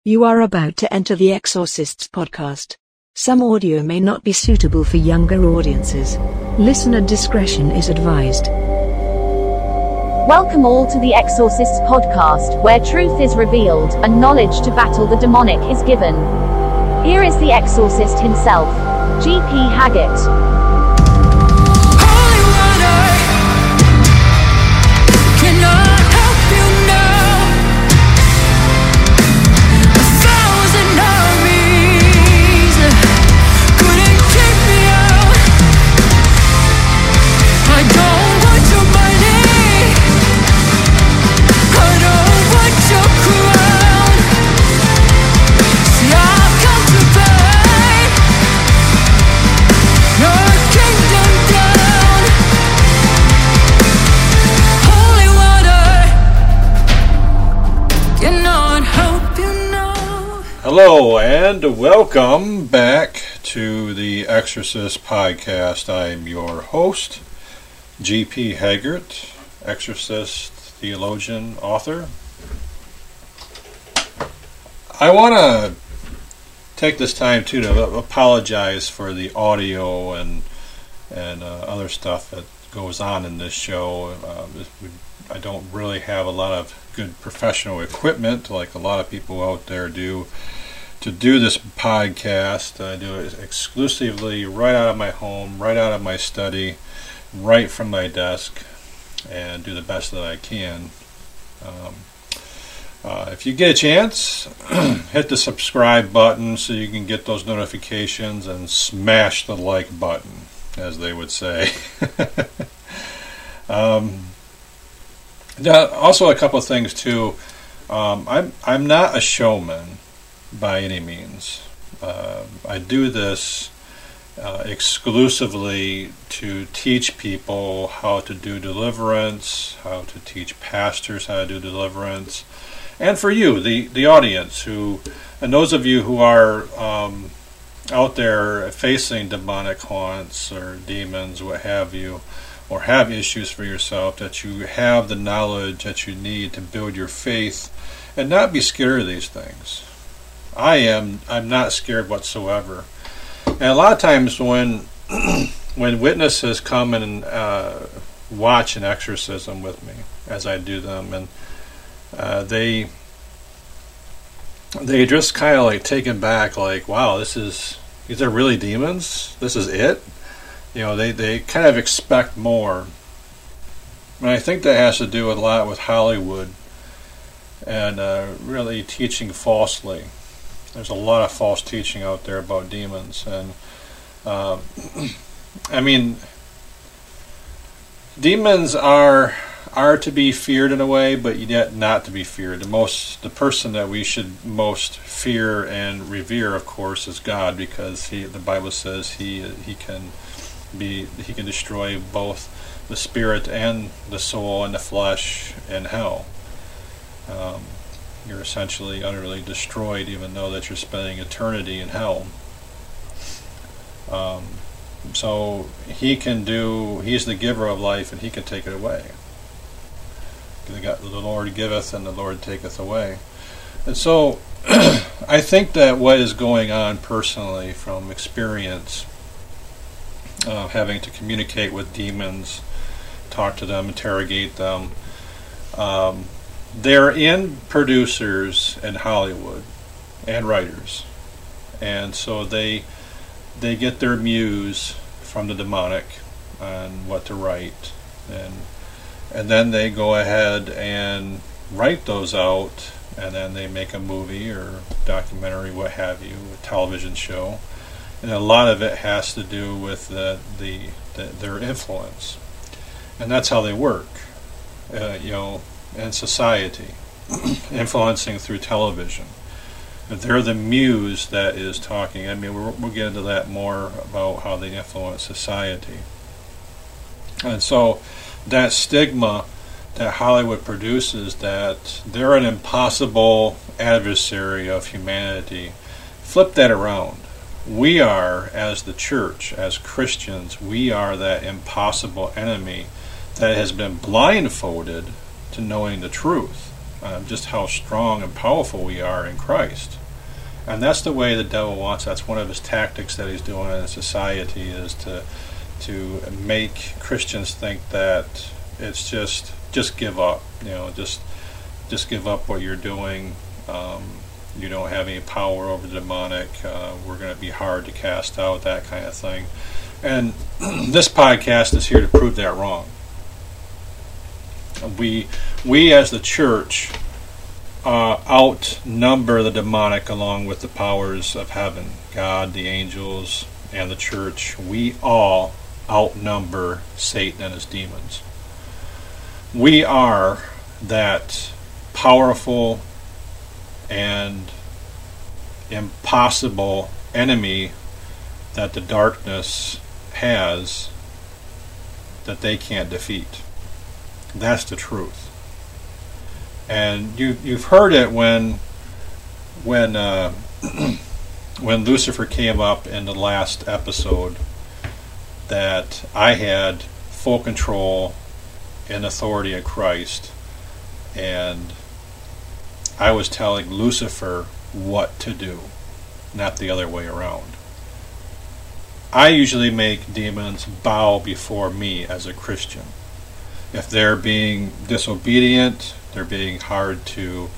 You are about to enter the Exorcists podcast. Some audio may not be suitable for younger audiences. Listener discretion is advised. Welcome all to the Exorcists podcast, where truth is revealed and knowledge to battle the demonic is given. Here is the exorcist himself, G.P. Haggett. Hello and welcome back to the Exorcist podcast. I'm your host, G.P. Haggett, exorcist, theologian, author. I want to take this time too to apologize for the audio and other stuff that goes on in this show. I don't really have a lot of good professional equipment like a lot of people out there do to do this podcast. I do it exclusively right out of my home, right out of my study, right from my desk, and do the best that I can. If you get a chance, hit the subscribe button so you can get those notifications, and smash the like button, as they would say. Also, a couple of things too. I'm not a showman by any means. I do this exclusively to teach people how to do deliverance, how to teach pastors how to do deliverance, and for you, the audience, and those of you who are out there facing demonic haunts or demons, what have you, or have issues for yourself, that you have the knowledge that you need to build your faith and not be scared of these things. I'm not scared whatsoever. And a lot of times when witnesses come and watch an exorcism with me as I do them, and they just kind of like taken back, like, wow, these are really demons? This is it? You know, they kind of expect more. And I think that has to do a lot with Hollywood and really teaching falsely. There's a lot of false teaching out there about demons. And, I mean, demons are to be feared in a way, but yet not to be feared. The person that we should most fear and revere, of course, is God, because the Bible says he can destroy both the spirit and the soul and the flesh in hell. You're essentially utterly destroyed, even though that you're spending eternity in hell. So he's the giver of life, and he can take it away. The Lord giveth and the Lord taketh away. And so I think that what is going on personally from experience, having to communicate with demons, talk to them, interrogate them. They're in producers in Hollywood and writers, and so they get their muse from the demonic on what to write, and then they go ahead and write those out, and then they make a movie or documentary, what have you, a television show. And a lot of it has to do with their influence, and that's how they work, in society, influencing through television. They're the muse that is talking. I mean, we'll get into that more about how they influence society. And so that stigma that Hollywood produces, that they're an impossible adversary of humanity, flip that around. We are, as the church, as Christians, we are that impossible enemy that has been blindfolded to knowing the truth. just how strong and powerful we are in Christ. And that's the way the devil wants. That's one of his tactics that he's doing in society, is to make Christians think that it's just give up. Just give up what you're doing. You don't have any power over the demonic. We're going to be hard to cast out, that kind of thing. And this podcast is here to prove that wrong. We as the church outnumber the demonic along with the powers of heaven, God, the angels, and the church. We all outnumber Satan and his demons. We are that powerful and impossible enemy that the darkness has that they can't defeat. That's the truth. And you've heard it when Lucifer came up in the last episode, that I had full control and authority of Christ, and I was telling Lucifer what to do, not the other way around. I usually make demons bow before me as a Christian. If they're being disobedient, they're being hard to,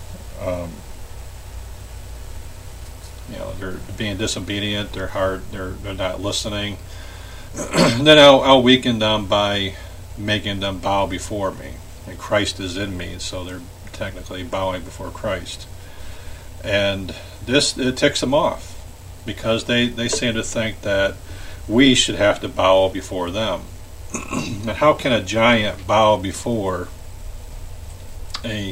they're being disobedient, they're not listening, then I'll weaken them by making them bow before me. And Christ is in me, so they're technically bowing before Christ. And it ticks them off, because they seem to think that we should have to bow before them. And how can a giant bow before a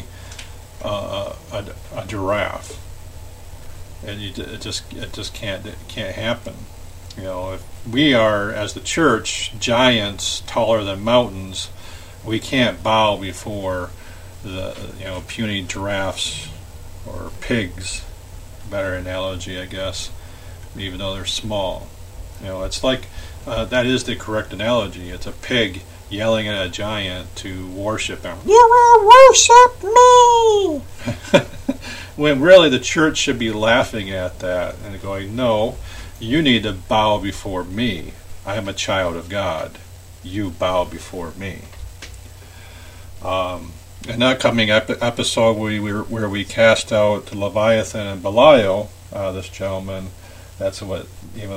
giraffe? And it just can't happen. If we are, as the church, giants taller than mountains, we can't bow before the puny giraffes or pigs. Better analogy, I guess, even though they're small. It's like that is the correct analogy. It's a pig yelling at a giant to worship him. You will worship me! When really the church should be laughing at that and going, no, you need to bow before me. I am a child of God. You bow before me. In that coming episode where we cast out Leviathan and Belial, this gentleman, that's what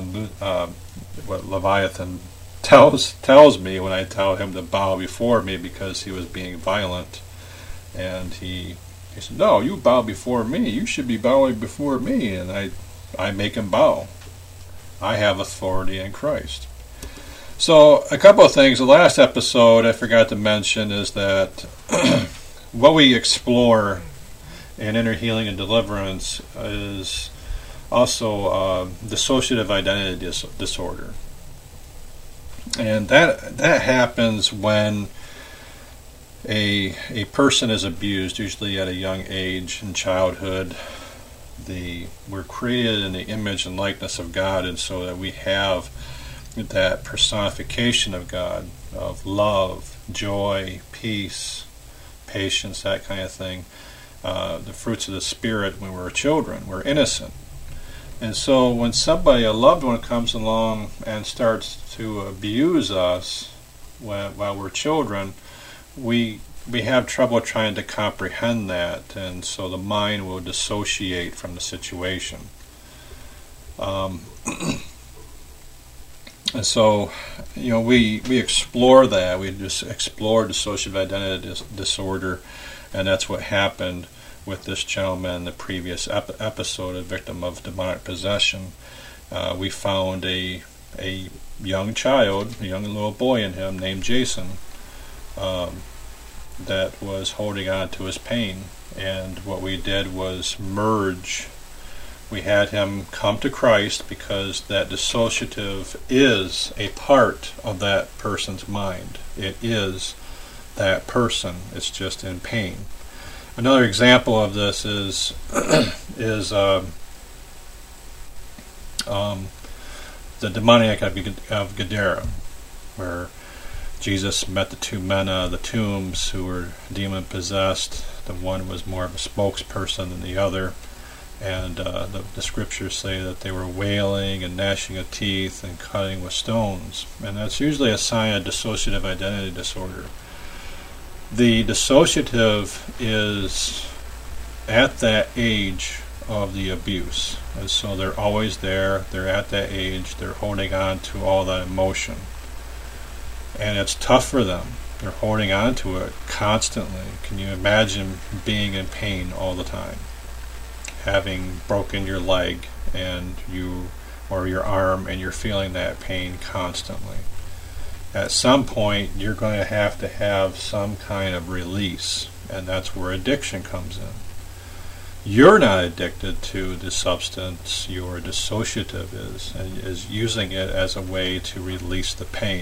Leviathan tells me when I tell him to bow before me, because he was being violent. And he said, no, you bow before me. You should be bowing before me. And I make him bow. I have authority in Christ. So a couple of things. The last episode I forgot to mention is that what we explore in inner healing and deliverance is also dissociative identity disorder. And that happens when a person is abused, usually at a young age in childhood. We're created in the image and likeness of God, and so that we have that personification of God, of love, joy, peace, patience, that kind of thing. The fruits of the Spirit when we're children. We're innocent. And so when a loved one comes along and starts to abuse us while we're children, we have trouble trying to comprehend that, and so the mind will dissociate from the situation. And so, we explore that. We just explore dissociative identity disorder, and that's what happened with this gentleman in the previous episode, a victim of demonic possession. We found a young child, a young little boy in him named Jason, that was holding on to his pain. And what we did was merge. We had him come to Christ, because that dissociative is a part of that person's mind. It is that person. It's just in pain. Another example of this is the demoniac of Gadara, where Jesus met the two men out of the tombs who were demon-possessed. the one was more of a spokesperson than the other. And the scriptures say that they were wailing and gnashing of teeth and cutting with stones. And that's usually a sign of dissociative identity disorder. The dissociative is at that age of the abuse. And so they're always there. They're at that age. They're holding on to all that emotion. And it's tough for them. They're holding on to it constantly. Can you imagine being in pain all the time? Having broken your leg or your arm, and you're feeling that pain constantly. At some point, you're going to have some kind of release, and that's where addiction comes in. You're not addicted to the substance, your dissociative is, and is using it as a way to release the pain.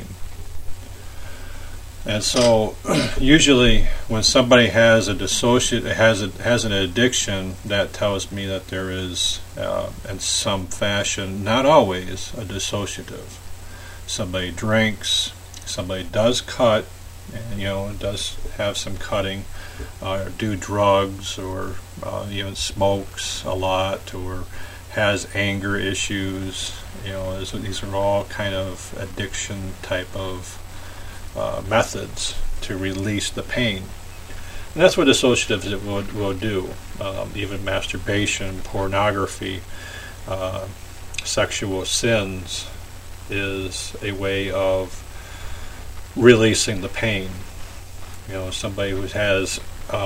And so, usually, when somebody has a has an addiction, that tells me that there is, in some fashion, not always, a dissociative. Somebody drinks, somebody does cut, and does have some cutting, or do drugs, or even smokes a lot, or has anger issues. These are all kind of addiction type of methods to release the pain. And that's what dissociatives will do. Even masturbation, pornography, sexual sins is a way of releasing the pain. Somebody who has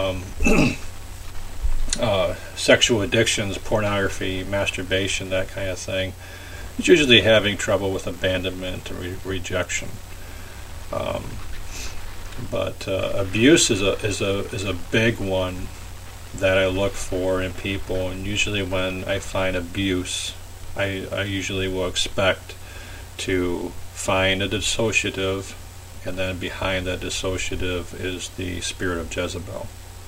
sexual addictions, pornography, masturbation, that kind of thing, is usually having trouble with abandonment or rejection. But abuse is a big one that I look for in people, and usually when I find abuse, I usually will expect to find a dissociative, and then behind that dissociative is the spirit of Jezebel.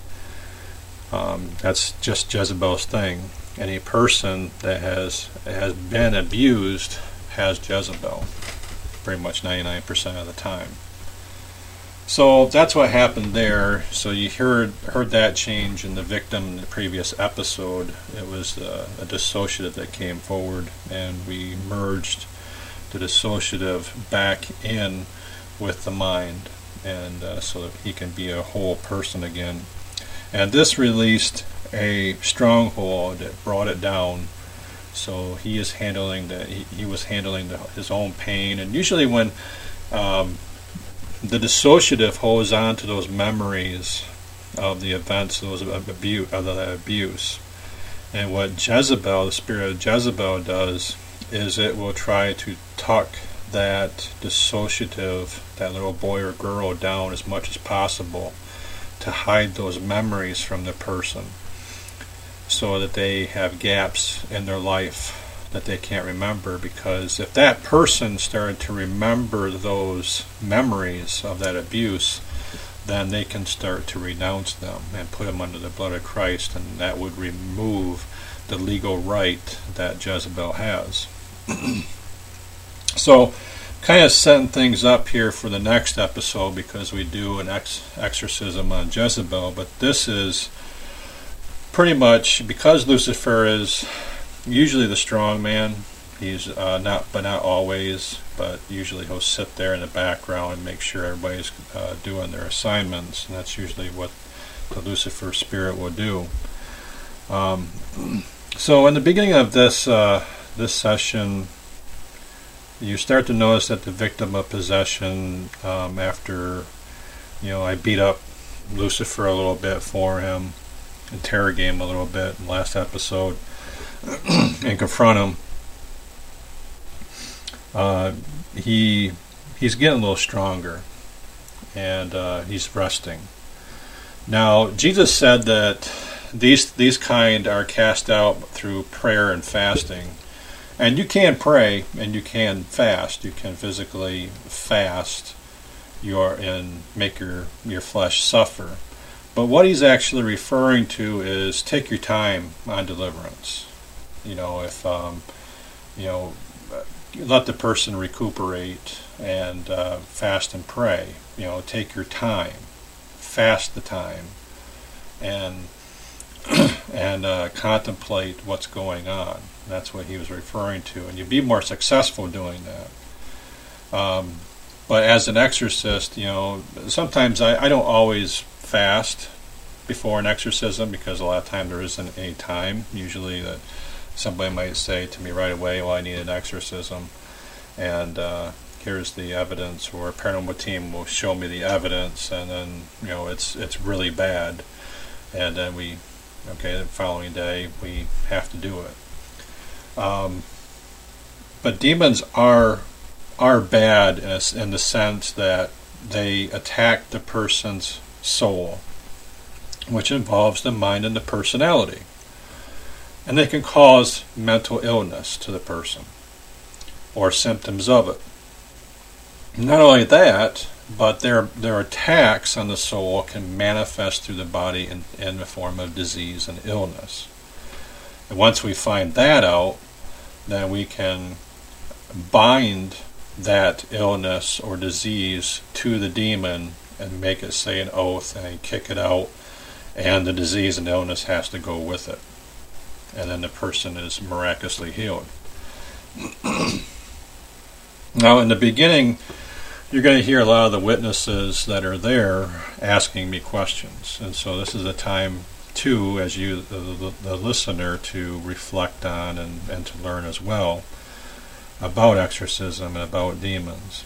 That's just Jezebel's thing. Any person that has been abused has Jezebel, pretty much 99% of the time. So that's what happened there. So you heard that change in the victim in the previous episode. It was a dissociative that came forward, and we merged the dissociative back in with the mind, and so that he can be a whole person again. And this released a stronghold that brought it down. So he is handling that. He was handling his own pain, and usually when the dissociative holds on to those memories of the events, of that abuse. And what Jezebel, the spirit of Jezebel, does is it will try to tuck that dissociative, that little boy or girl, down as much as possible to hide those memories from the person, so that they have gaps in their life that they can't remember. Because if that person started to remember those memories of that abuse, then they can start to renounce them and put them under the blood of Christ, and that would remove the legal right that Jezebel has. So, kind of setting things up here for the next episode, because we do an exorcism on Jezebel, but this is pretty much, because Lucifer is usually the strong man. He's not always, but usually he'll sit there in the background and make sure everybody's doing their assignments, and that's usually what the Lucifer spirit will do. So in the beginning of this session, you start to notice that the victim of possession, after I beat up Lucifer a little bit for him, interrogate him a little bit in the last episode, and confront him, he's getting a little stronger, and he's resting. Now, Jesus said that these kind are cast out through prayer and fasting. And you can pray and you can fast. You can physically fast and make your flesh suffer. But what he's actually referring to is take your time on deliverance. If let the person recuperate and fast and pray. Take your time, fast the time, and contemplate what's going on. That's what he was referring to, and you'd be more successful doing that. But as an exorcist, sometimes I don't always fast before an exorcism, because a lot of time there isn't any time. Usually that somebody might say to me right away, well, I need an exorcism, and here's the evidence, or a paranormal team will show me the evidence, and then it's really bad, and then the following day we have to do it. But demons are bad in the sense that they attack the person's soul, which involves the mind and the personality, and they can cause mental illness to the person or symptoms of it. Not only that, but their attacks on the soul can manifest through the body in the form of disease and illness. And once we find that out, then we can bind that illness or disease to the demon and make it say an oath and kick it out, and the disease and illness has to go with it. And then the person is miraculously healed. Now, in the beginning, you're going to hear a lot of the witnesses that are there asking me questions. And so this is a time, too, as you, the listener, to reflect on and to learn as well about exorcism and about demons.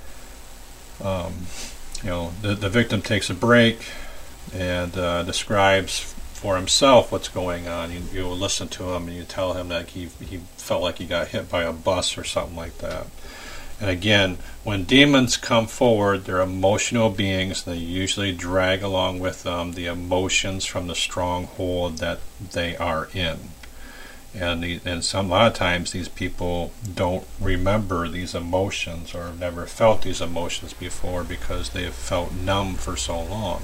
The victim takes a break and describes for himself what's going on. You listen to him and you tell him that he felt like he got hit by a bus or something like that. And again, when demons come forward, they're emotional beings. They usually drag along with them the emotions from the stronghold that they are in. And a lot of times these people don't remember these emotions or have never felt these emotions before because they have felt numb for so long.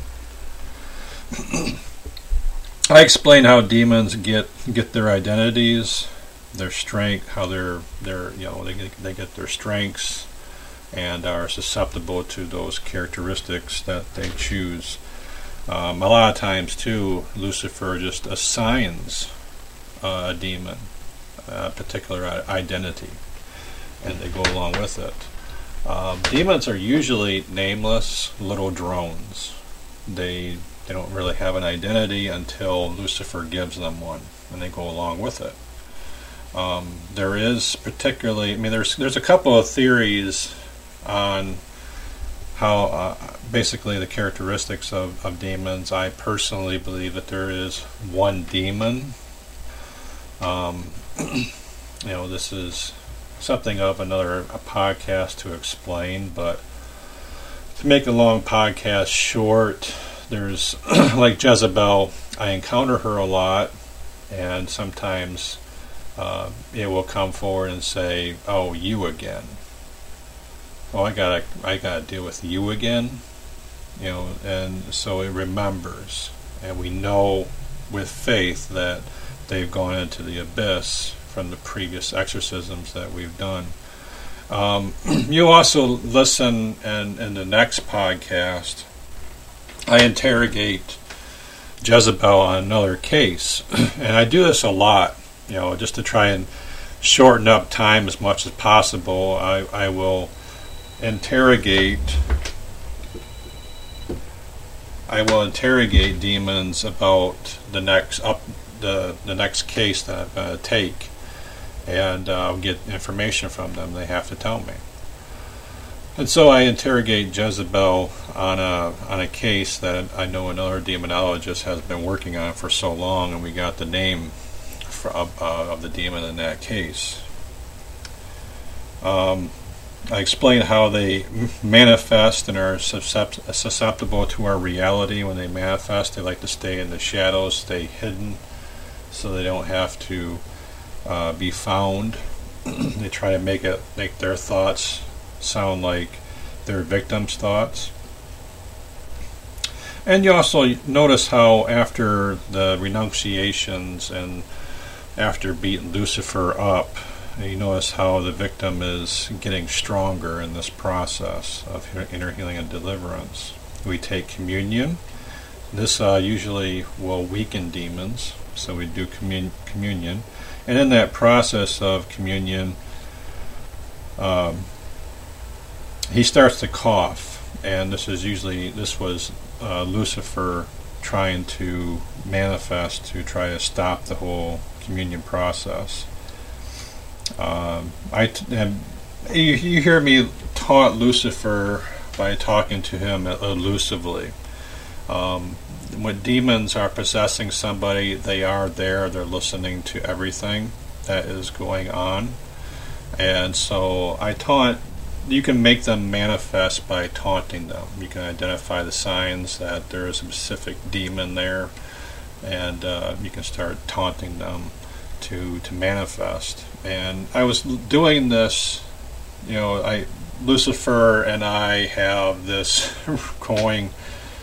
I explain how demons get their identities, their strength, how they get their strengths and are susceptible to those characteristics that they choose. A lot of times too, Lucifer just assigns a demon a particular identity, and they go along with it. Demons are usually nameless little drones. They don't really have an identity until Lucifer gives them one, and they go along with it. There is particularly, there's a couple of theories on how basically the characteristics of demons. I personally believe that there is one demon. This is something of a podcast to explain, but to make a long podcast short, there's like Jezebel. I encounter her a lot, and sometimes it will come forward and say, "Oh, you again? Oh, I gotta deal with you again." And so it remembers, and we know with faith that they've gone into the abyss from the previous exorcisms that we've done. You also listen, and in the next podcast, I interrogate Jezebel on another case, and I do this a lot, just to try and shorten up time as much as possible. I will interrogate demons about the next case that I'm going to take, and I'll get information from them. They have to tell me. And so I interrogate Jezebel on a case that I know another demonologist has been working on for so long, and we got the name of the demon in that case. I explain how they manifest and are susceptible to our reality. When they manifest, they like to stay in the shadows, stay hidden, so they don't have to be found. They try to make their thoughts sound like their victims' thoughts. And you also notice how after the renunciations and after beating Lucifer up, you notice how the victim is getting stronger in this process of inner healing and deliverance. We take communion, This usually will weaken demons, so we do communion. And in that process of communion, he starts to cough, and this was Lucifer trying to manifest to try to stop the whole communion process. You hear me taunt Lucifer by talking to him elusively. When demons are possessing somebody, they are there, they're listening to everything that is going on. And so I taunt, you can make them manifest by taunting them. You can identify the signs that there is a specific demon there, and you can start taunting them to manifest. And I was doing this, Lucifer and I have this going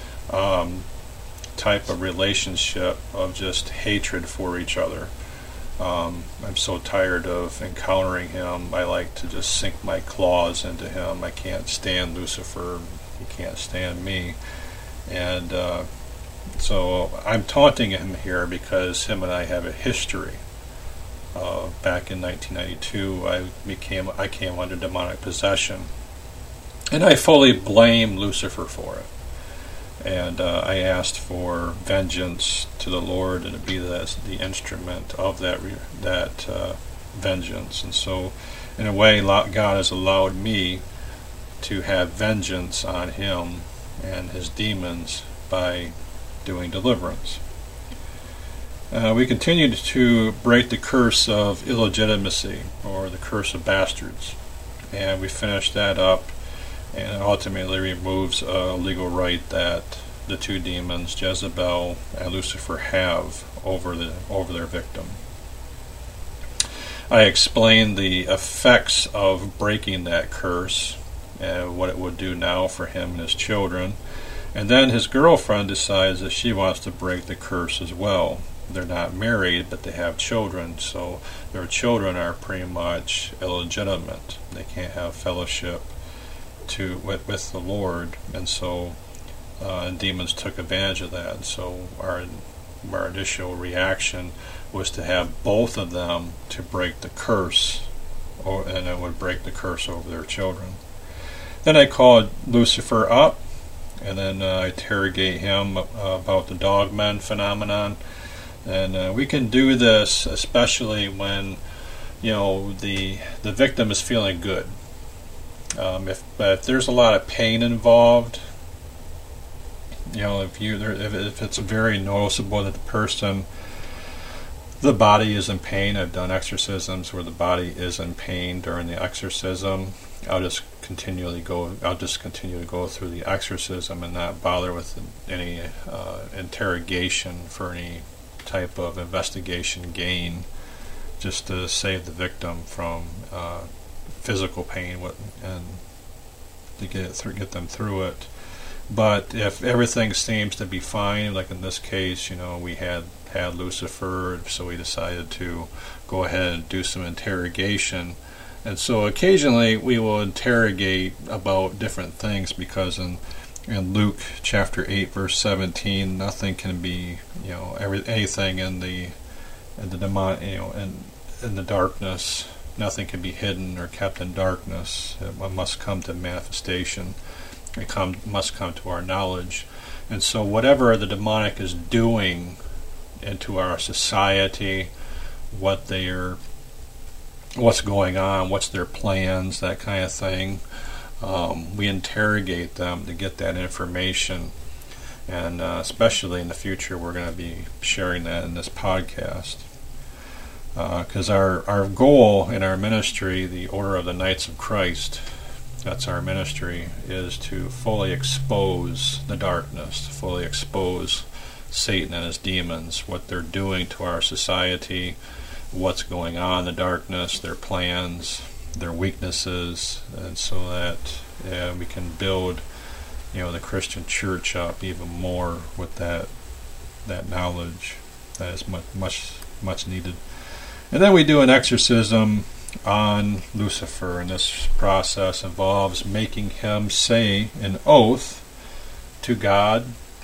type of relationship of just hatred for each other. I'm so tired of encountering him. I like to just sink my claws into him. I can't stand Lucifer. He can't stand me. And so I'm taunting him here because him and I have a history. Back in 1992, I came under demonic possession, and I fully blame Lucifer for it. And I asked for vengeance to the Lord, and to be the instrument of that vengeance. And so, in a way, God has allowed me to have vengeance on him and his demons by doing deliverance. We continued to break the curse of illegitimacy, or the curse of bastards, and we finished that up, and it ultimately removes a legal right that the two demons, Jezebel and Lucifer, have over their victim. I explained the effects of breaking that curse, and what it would do now for him and his children, and then his girlfriend decides that she wants to break the curse as well. They're not married, but they have children, so their children are pretty much illegitimate. They can't have fellowship with the Lord, and so demons took advantage of that. So our initial reaction was to have both of them to break the curse, and it would break the curse over their children. Then I called Lucifer up, and then I interrogate him about the dogmen phenomenon. And we can do this especially when the victim is feeling good. If there's a lot of pain involved, if it's very noticeable that the body is in pain. I've done exorcisms where the body is in pain during the exorcism. I'll just continue to go through the exorcism and not bother with any interrogation for any type of investigation gain, just to save the victim from physical pain and to get them through it. But if everything seems to be fine, like in this case, we had Lucifer, so we decided to go ahead and do some interrogation. And so occasionally we will interrogate about different things, because in Luke chapter 8 verse 17, nothing can be, anything in the demon, in the darkness, nothing can be hidden or kept in darkness. It must come to manifestation. It must come to our knowledge. And so whatever the demonic is doing into our society, what's going on, what's their plans, that kind of thing, we interrogate them to get that information. And especially in the future, we're going to be sharing that in this podcast. Because our goal in our ministry, the Order of the Knights of Christ, that's our ministry, is to fully expose the darkness, to fully expose Satan and his demons, what they're doing to our society, what's going on in the darkness, their plans, their weaknesses, and so that we can build the Christian church up even more with that knowledge that is much needed. And then we do an exorcism on Lucifer, and this process involves making him say an oath to God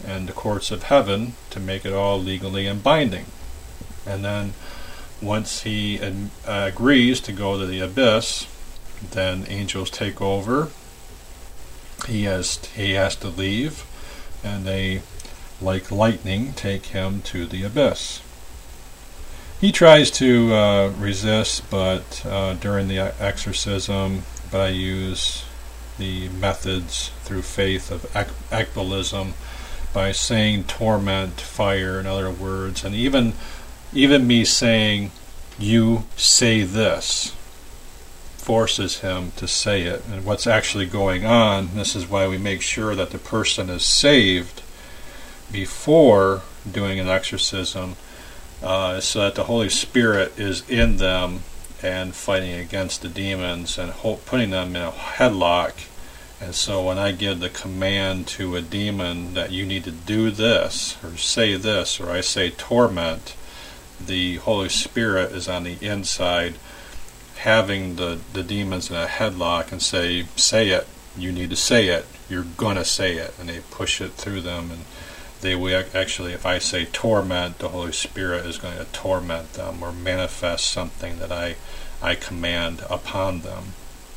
and the courts of heaven to make it all legally and binding. And then once he agrees to go to the abyss, then angels take over. He has to leave, and they, like lightning, take him to the abyss. He tries to resist, but during the exorcism, but I use the methods through faith of ekbalism by saying torment, fire, in other words, and even me saying, "You say this," forces him to say it. And what's actually going on, this is why we make sure that the person is saved before doing an exorcism, so that the Holy Spirit is in them and fighting against the demons and putting them in a headlock. And so when I give the command to a demon that you need to do this, or say this, or I say torment, the Holy Spirit is on the inside having the demons in a headlock and say it, you need to say it, you're going to say it, and they push it through them, and they will actually, if I say torment, the Holy Spirit is going to torment them or manifest something that I command upon them.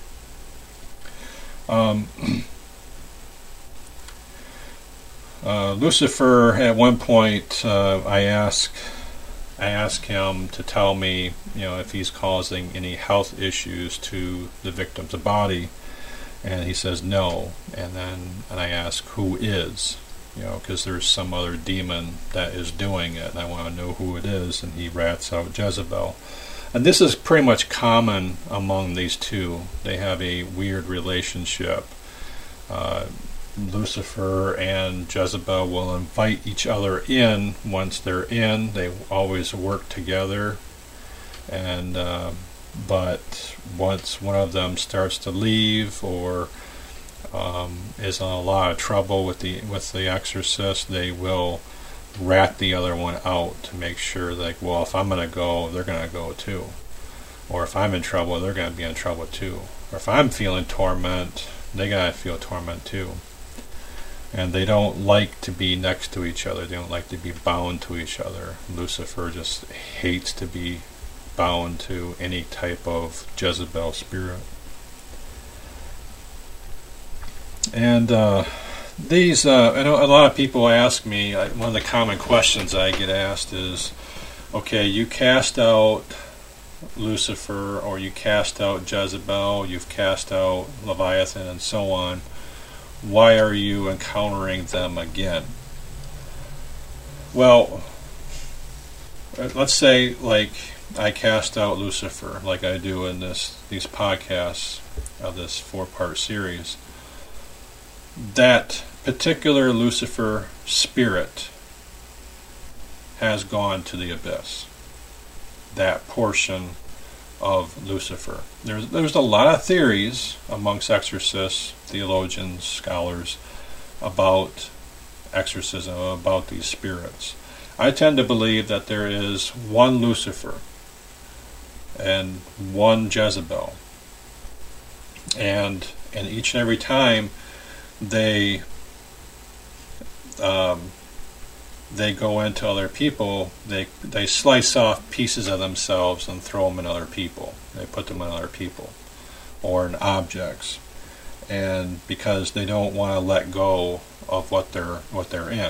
Lucifer, at one point, I ask him to tell me, if he's causing any health issues to the victim's body, and he says no. And I ask, who is? Because there's some other demon that is doing it, and I want to know who it is, and he rats out Jezebel. And this is pretty much common among these two. They have a weird relationship. Lucifer and Jezebel will invite each other in. Once they're in, they always work together. And but once one of them starts to leave or is in a lot of trouble with the exorcist, they will rat the other one out to make sure, well, if I'm going to go, they're going to go too. Or if I'm in trouble, they're going to be in trouble too. Or if I'm feeling torment, they got to feel torment too. And they don't like to be next to each other. They don't like to be bound to each other. Lucifer just hates to be bound to any type of Jezebel spirit. And these, I know a lot of people ask me, one of the common questions I get asked is, okay, you cast out Lucifer, or you cast out Jezebel, you've cast out Leviathan, and so on. Why are you encountering them again? Well, let's say, I cast out Lucifer, like I do in these podcasts of this 4-part series. That particular Lucifer spirit has gone to the abyss. That portion of Lucifer. There's a lot of theories amongst exorcists, theologians, scholars about exorcism, about these spirits. I tend to believe that there is one Lucifer and one Jezebel, and each and every time they go into other people, they slice off pieces of themselves and throw them in other people. They put them in other people or in objects, and because they don't want to let go of what they're in.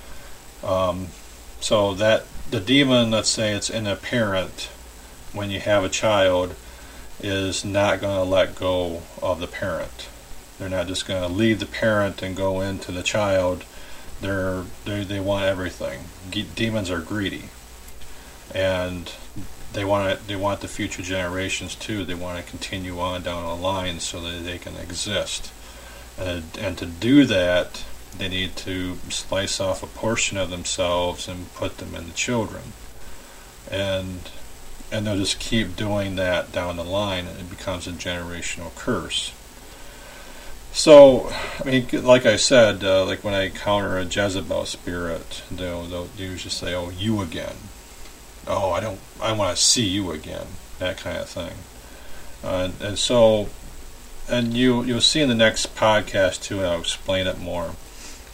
So that the demon, let's say it's in a parent, when you have a child, is not going to let go of the parent. They're not just going to leave the parent and go into the child. They want everything. Demons are greedy, and they want the future generations too. They want to continue on down the line so that they can exist. And to do that, they need to slice off a portion of themselves and put them in the children. And they'll just keep doing that down the line, and it becomes a generational curse. So, I mean, like I said, like when I encounter a Jezebel spirit, they'll usually say, "Oh, you again? Oh, I want to see you again." That kind of thing. And so, and you'll see in the next podcast too, and I'll explain it more.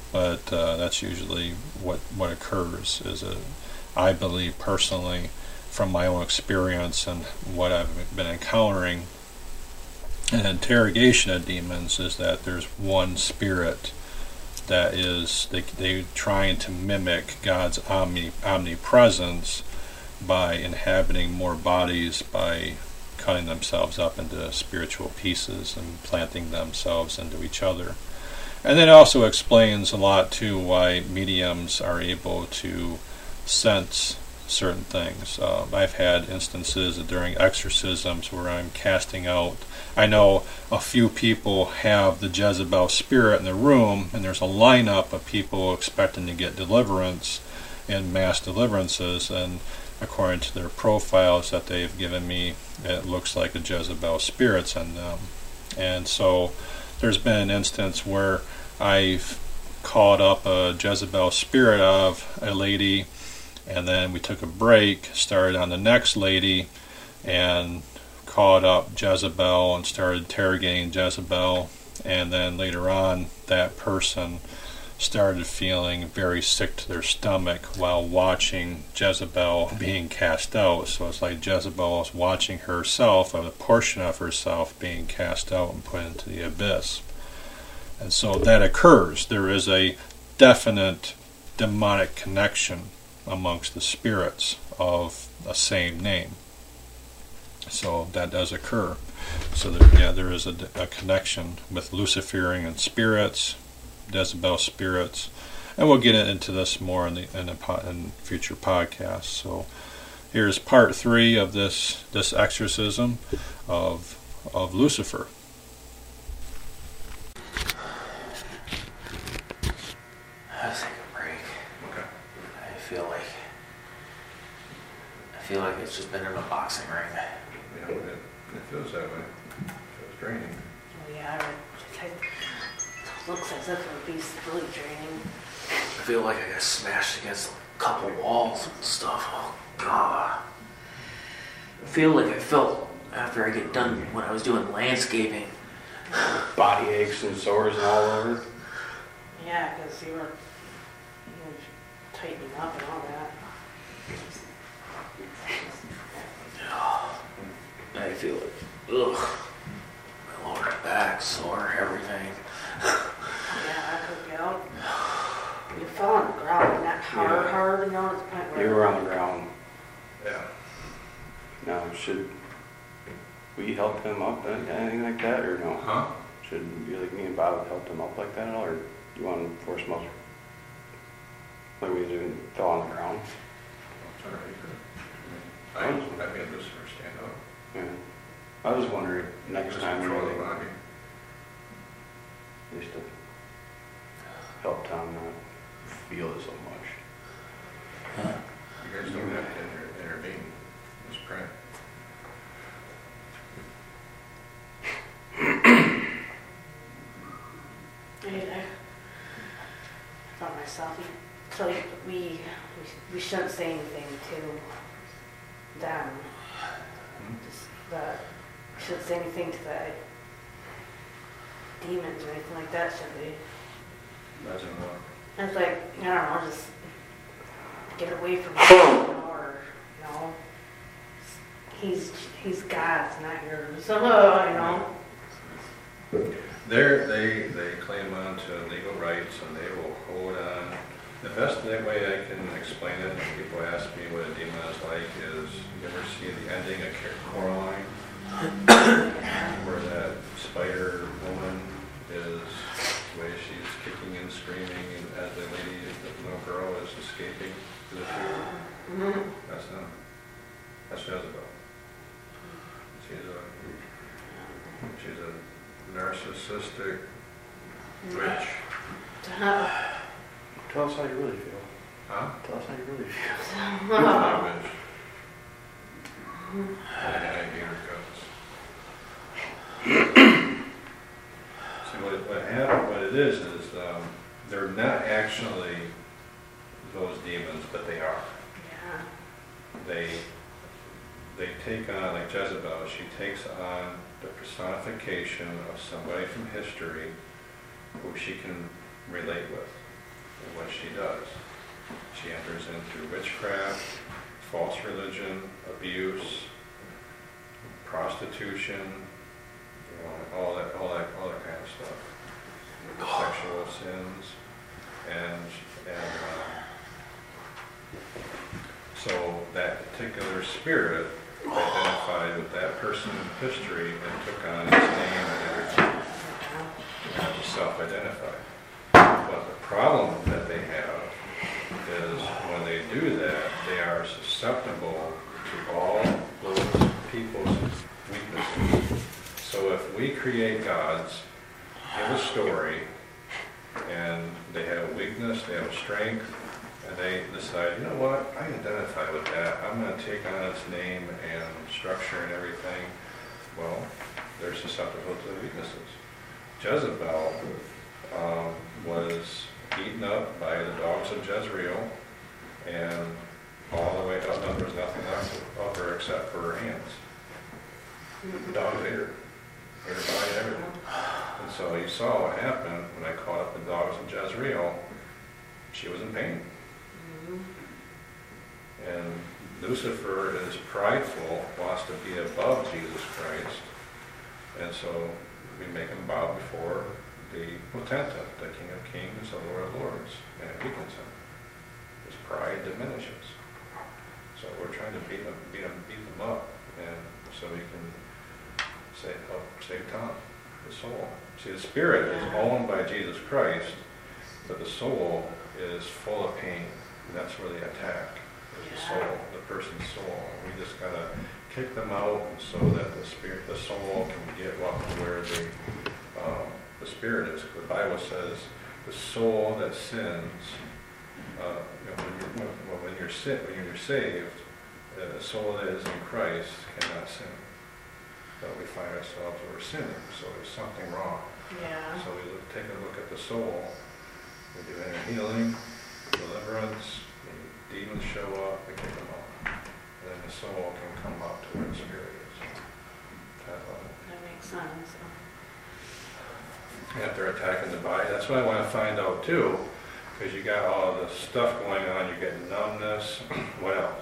but that's usually what occurs. I believe personally, from my own experience and what I've been encountering in interrogation of demons, is that there's one spirit that is they trying to mimic God's omnipresence by inhabiting more bodies, by cutting themselves up into spiritual pieces and planting themselves into each other. And that also explains a lot too why mediums are able to sense certain things. I've had instances during exorcisms where I'm casting out. I know a few people have the Jezebel spirit in the room, and there's a lineup of people expecting to get deliverance and mass deliverances, and according to their profiles that they've given me, it looks like a Jezebel spirit's in them. And so there's been an instance where I've called up a Jezebel spirit of a lady, and then we took a break, started on the next lady, and called up Jezebel and started interrogating Jezebel. And then later on, that person started feeling very sick to their stomach while watching Jezebel being cast out. So it's like Jezebel is watching herself, a portion of herself, being cast out and put into the abyss. And so that occurs. There is a definite demonic connection amongst the spirits of a same name. So that does occur. So there is a connection with Luciferian spirits, Jezebel spirits, and we'll get into this more in future podcasts. So here's part 3 of this exorcism of Lucifer. Let's take a break. Okay. I feel like it's just been in a boxing ring. Yeah, it feels that way. It feels draining. Oh, yeah, it looks as if it would be really draining. I feel like I got smashed against a couple walls and stuff. Oh, God. I feel like I felt after I get done when I was doing landscaping. Body aches and sores and all over. Yeah, because you were tightening up and all that. I feel it. Ugh. My lower back sore, everything. Yeah, I could get out. You fell on the ground, not hard, to the point where... You were on the ground. Yeah. Now, should we help him up, anything like that, or no? Huh? Should you, like me and Bob, help him up like that at all, or you want to force him up? Like we did, fell on the ground? I mean, this first stand up. Yeah. I was wondering, next time control really, the body. just to help Tom not feel it so much. You guys don't have to intervene. Just pray. I thought myself, so we shouldn't say anything to them. We shouldn't say anything to the demons or anything like that, should we? Imagine what? It's like, I don't know, just get away from him, or, he's God's, not yours. So, They claim on to legal rights, and they will hold on. The best way I can explain it, when people ask me what a demon is like, is you ever see the ending of Coraline, where that spider woman is, the way she's kicking and screaming, and as the little girl is escaping to the tree. That's Jezebel. She's a narcissistic witch. Tell us how you really feel. Huh? Tell us how you really feel. Not a witch. I hate her guts. See, what it is they're not actually those demons, but they are. Yeah. They take on, like Jezebel, she takes on the personification of somebody from history who she can relate with. in what she does. She enters into witchcraft, false religion, abuse, prostitution, all that kind of stuff. Sexual sins, and so that particular spirit identified with that person in history and took on its name and everything, and was self-identified. But the problem that they have is when they do that, they are susceptible to all those people's weaknesses. So if we create gods, give a story, and they have a weakness, they have a strength, and they decide, you know what, I identify with that, I'm going to take on its name and structure and everything, well, they're susceptible to the weaknesses. Jezebel was eaten up by the dogs of Jezreel, and all the way up, there was nothing left of her except for her hands. The dogs ate her. Ate her body and everything. And so you saw what happened when I caught up the dogs of Jezreel. She was in pain. And Lucifer is prideful, wants to be above Jesus Christ. And so we make him bow before the potentate, the King of Kings, the Lord of Lords, and it weakens him. His pride diminishes. So we're trying to beat them up, and so we can help save Tom, the soul. See, the spirit is owned by Jesus Christ, but the soul is full of pain. And that's where they attack, is the soul, the person's soul. We just gotta kick them out so that the soul can get up to where the spirit is. The Bible says the soul that sins, when you're saved, the soul that is in Christ cannot sin. But we find ourselves that we're sinning, so there's something wrong. Yeah. So we take a look at the soul. We do any healing, deliverance, when demons show up, we kick them out. And then the soul can come up to where the spirit is. That makes sense. And if they're attacking the body, that's what I want to find out too, because you got all this stuff going on, you're getting numbness. What else?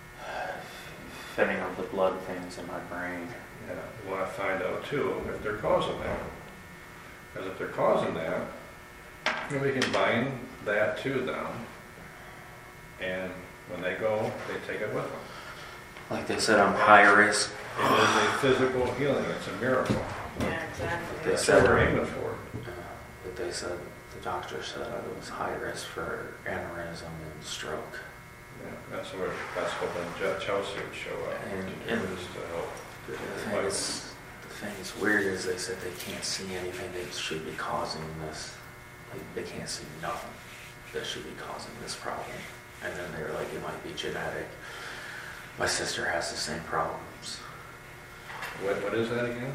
Thinning of the blood veins in my brain. Yeah, we want to find out too if they're causing that. Because if they're causing that, then we can bind that to them, and when they go, they take it with them. Like they said, I'm high risk. It is a physical healing. It's a miracle. Yeah, exactly. They That's said what we're aiming for. But they said, the doctor said I was high risk for aneurysm and stroke. Yeah, that's hoping Chelsea would show up And to do this to help. the thing is weird is they said they can't see anything that should be causing this. Like, they can't see nothing that should be causing this problem. And then they were like, it might be genetic. My sister has the same problems. What is that again?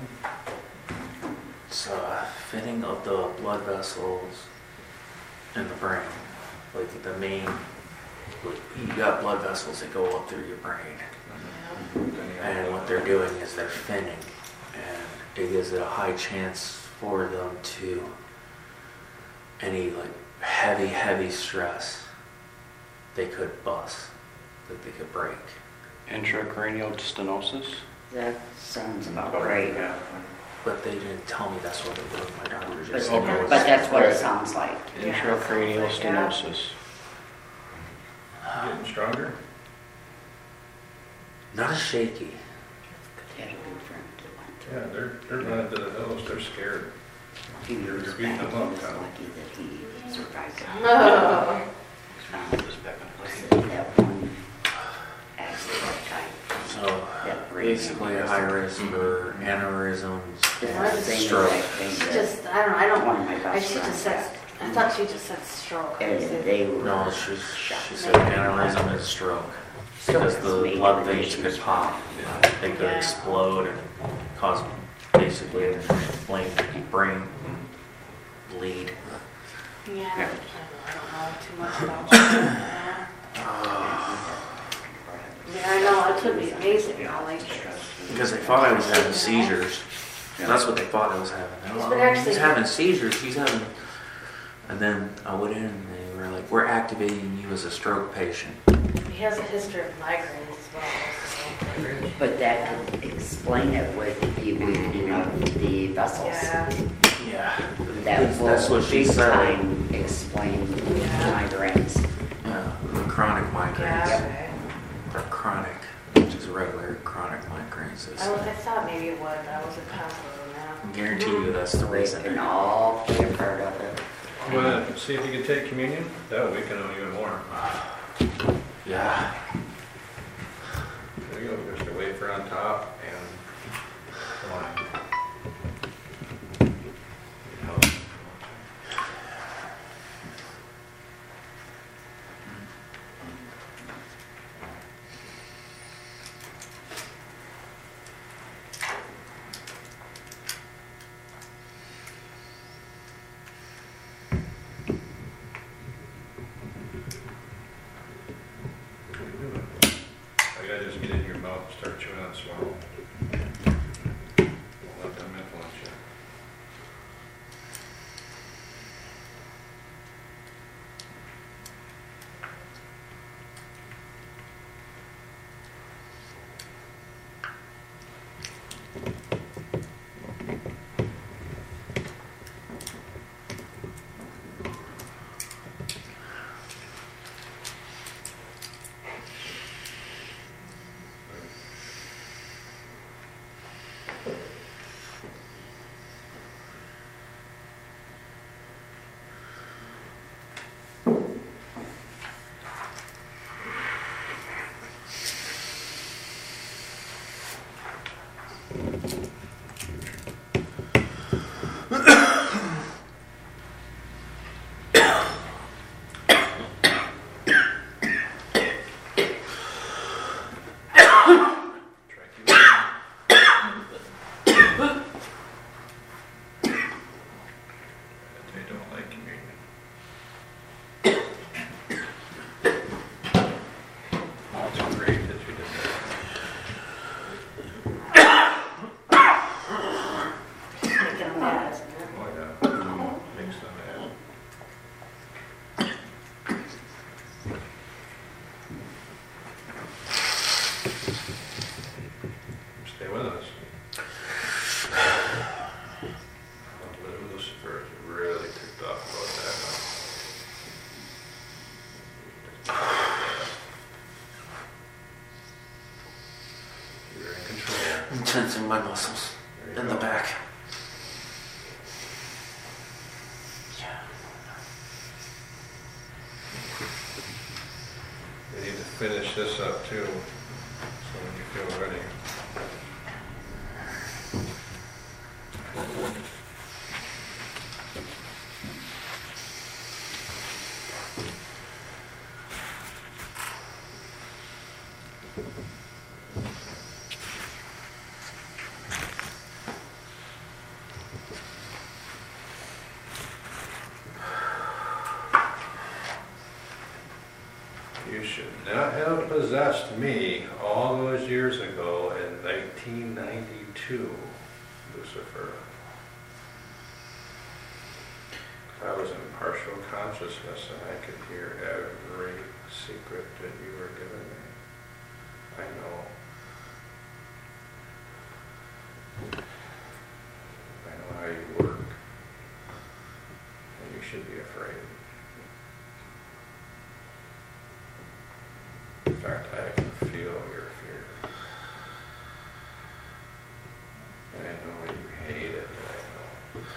It's thinning of the blood vessels in the brain. Like the main, you got blood vessels that go up through your brain. And what they're doing is they're thinning. And it gives it a high chance for them to, any like heavy stress, they could bust, like they could break. Intracranial stenosis? That sounds about right. Yeah. But they didn't tell me that's what it was. My doctor But, just said it was. but that's what it sounds like. Intracranial stenosis. Getting stronger? Not as shaky. Yeah, they're running to the hills. They're scared. You're beating them up, Tom. Lucky that he survived. Oh. That one accident type. So That basically a high risk for aneurysms Yeah, and same stroke. exact thing She that just, I don't know, I don't, one of my I, she best just friends said, had. I thought she just said stroke. And they were. No, she said aneurysm and stroke. Because the blood veins could pop. They could Yeah. explode and cause basically a inflamed brain bleed. Yeah, I don't know too much about that. Yeah, I know, it could be amazing, like. Because they thought I was having seizures. That's what they thought I was having. He's been actually- He's having seizures. He's having. And then I went in and they we're activating you as a stroke patient. He has a history of migraines as well. So. But that could explain it with the weakening of the vessels. Yeah. Yeah. That's what she big said. time explain migraines. The chronic migraines. Yeah. Or chronic, which is regular chronic migraines. I thought maybe it would, but I wasn't confident in that. I guarantee you that's the We reason. can all be a part of it. Want to see if you can take communion? That will weaken them even more. Yeah. There you go. There's the wafer on top and wine. I gotta just get it in your mouth and start chewing on swallow. Won't let them influence you. They don't like communion. It's great that you did that. Making them mad, isn't it? Oh yeah. Makes them mad. Stay with us. Lucifer is really ticked off about that. You're in control. I'm tensing my muscles There you in the go. back. We need to finish this up too, so when you feel ready. You should not have possessed me all those years ago in 1992, Lucifer. I was in partial consciousness and I could hear every secret that you were giving me. I know. I know how you work. And you should be afraid. In fact, I can feel your fear. And I know you hate it, I know.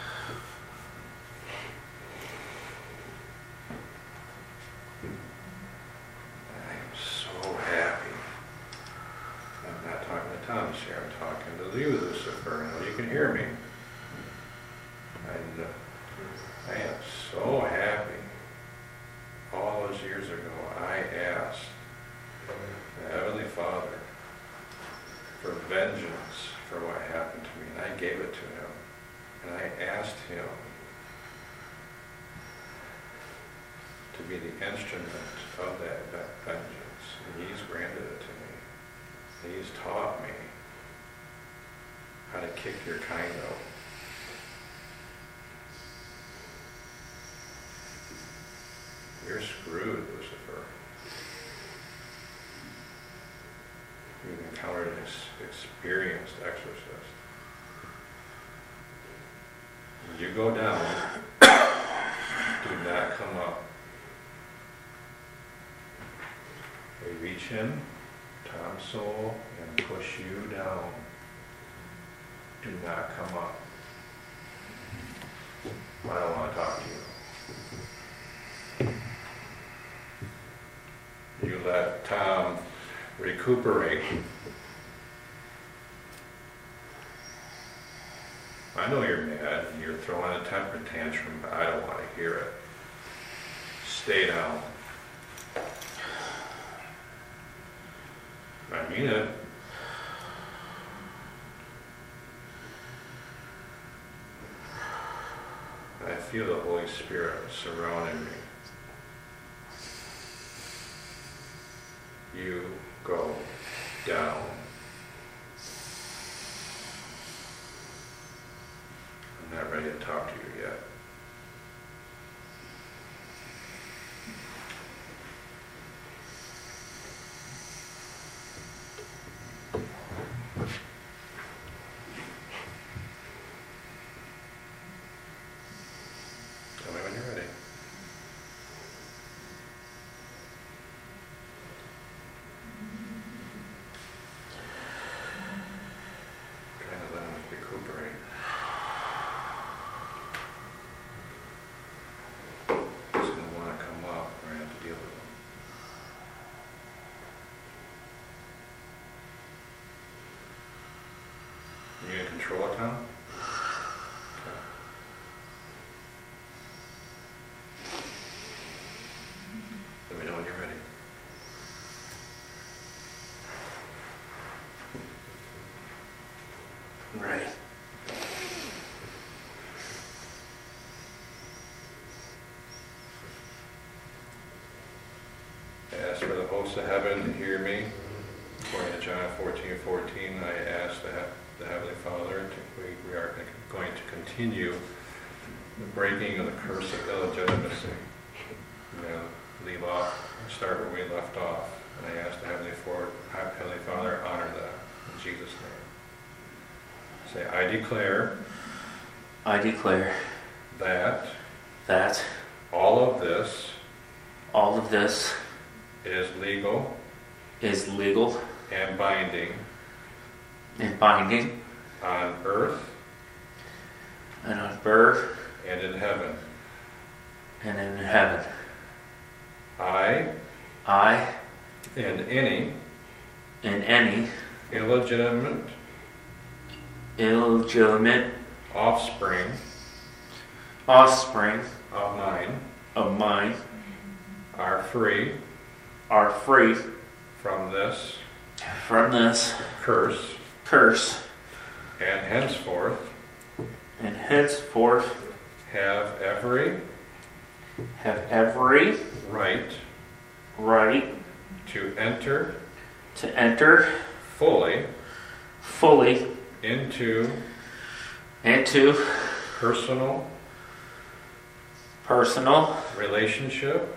I am so happy. I'm not talking to Thomas here, I'm talking to you, Lucifer. I know you can hear me. I am so happy. All those years ago, I asked the Heavenly Father for vengeance for what happened to me, and I gave it to him. And I asked him to be the instrument of that vengeance, and he's granted it to me. He's taught me how to kick your kind out. you're screwed, Lucifer. You've encountered an experienced exorcist. When you go down, do not come up. They reach in, Tom's soul, and push you down. Do not come up. I don't want to talk to you. You let Tom recuperate. I know you're mad and you're throwing a temper tantrum, but I don't want to hear it. Stay down. I mean it. I feel the Holy Spirit surrounding me. You go down. I'm not ready to talk to you yet. Tell me when you're ready. Trying to let him recuperate. He's going to want to come up. We're going to have to deal with him. You going to control it, Tom? Okay. Let me know when you're ready. Right. I ask for the hosts of heaven to hear me. According to John 14:14, I ask the Heavenly Father, we are going to continue the breaking of the curse of illegitimacy. Start where we left off. And I ask the Heavenly Father, honor that in Jesus' name. Say, I declare that all of this is legal and binding on earth and on earth and in heaven. and in heaven. I and any illegitimate offspring of mine are free from this curse and henceforth have every right to enter fully into personal relationship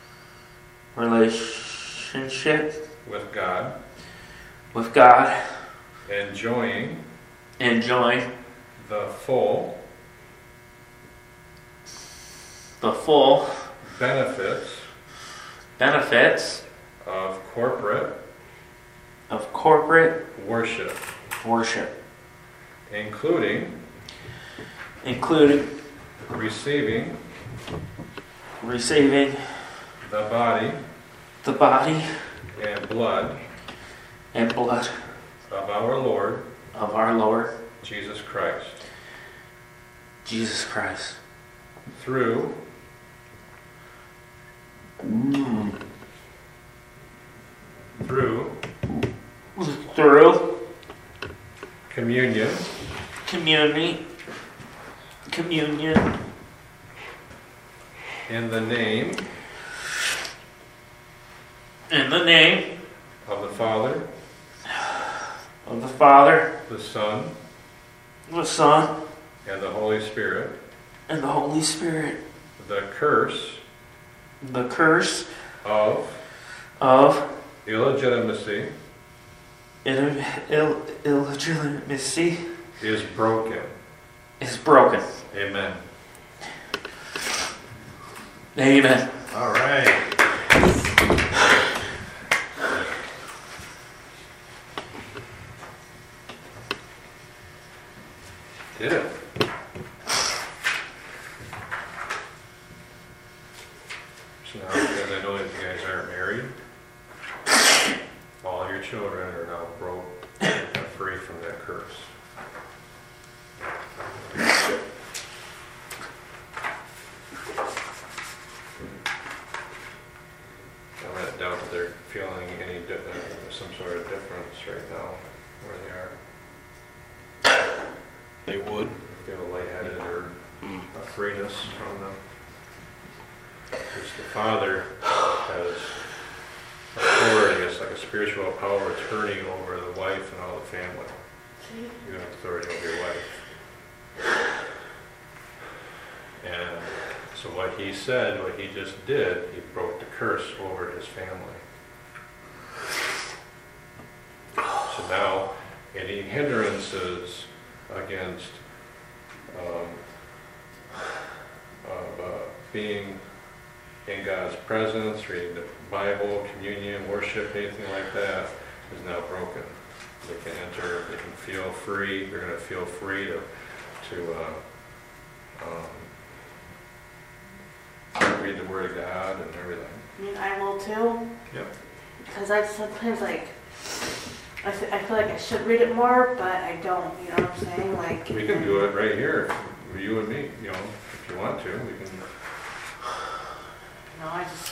with God, enjoying the full benefits of corporate worship, including receiving the body and blood of our Lord Jesus Christ through communion in the name of the Father, the Son, and the Holy Spirit. The curse the curse of of illegitimacy illegitimacy is broken. is broken. Amen. Amen. All right. Did it. So now, because I know that you guys aren't married, all your children are now broke and free from that curse. I'm not doubt that they're feeling any some sort of difference right now where they are. They would. Feel lightheaded or a freeness from them. Because the Father has authority, it's like a spiritual power attorney over the wife and all the family. You have authority over your wife. And so what he said, what he just did, he broke the curse over his family. So now, any hindrances against being in God's presence, reading the Bible, communion, worship, anything like that, is now broken. They can enter, they can feel free, they're going to feel free to read the Word of God and everything. I mean, I will too. Yep. Because I sometimes like, I feel like I should read it more, but I don't. You know what I'm saying? Like We can do it right here, you and me, you know, if you want to, we can. No, I just.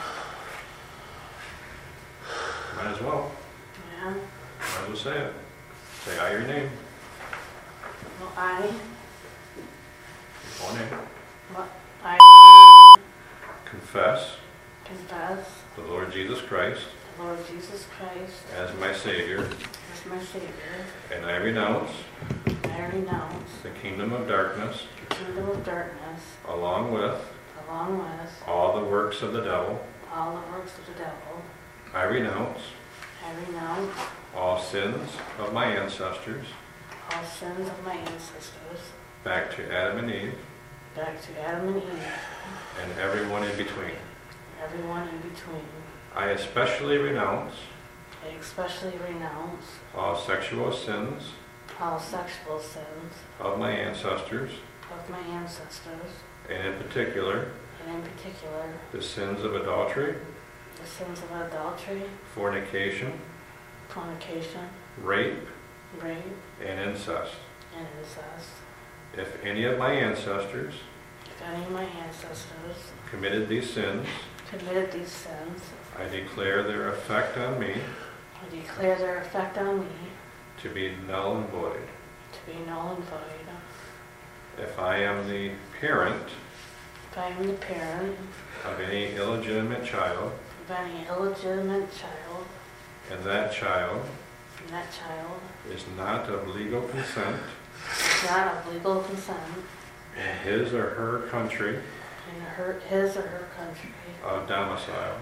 Might as well. Yeah. Might as well say it. Say I your name. Well, I. Full name. What? I Confess confess the Lord Jesus Christ the Lord Jesus Christ as my Savior, as my Savior. and I renounce I renounce the kingdom of darkness the kingdom of darkness, along with along with all the works of the devil. all the works of the devil. I renounce I renounce all sins of my ancestors all sins of my ancestors, back to Adam and Eve back to Adam and Eve, and everyone in between. everyone in between. I especially renounce I especially renounce all sexual sins all sexual sins of my ancestors, of my ancestors, and in particular and in particular the sins of adultery, the sins of adultery, fornication, fornication, rape, rape, and incest. and incest. If any of my ancestors If any of my ancestors committed these sins, committed these sins, I declare their effect on me I declare their effect on me to be null and void. to be null and void. If I am the parent If I am the parent of any illegitimate child, of any illegitimate child, and that child and that child is not of legal consent is not of legal consent in his or her country in his or her country, of domicile,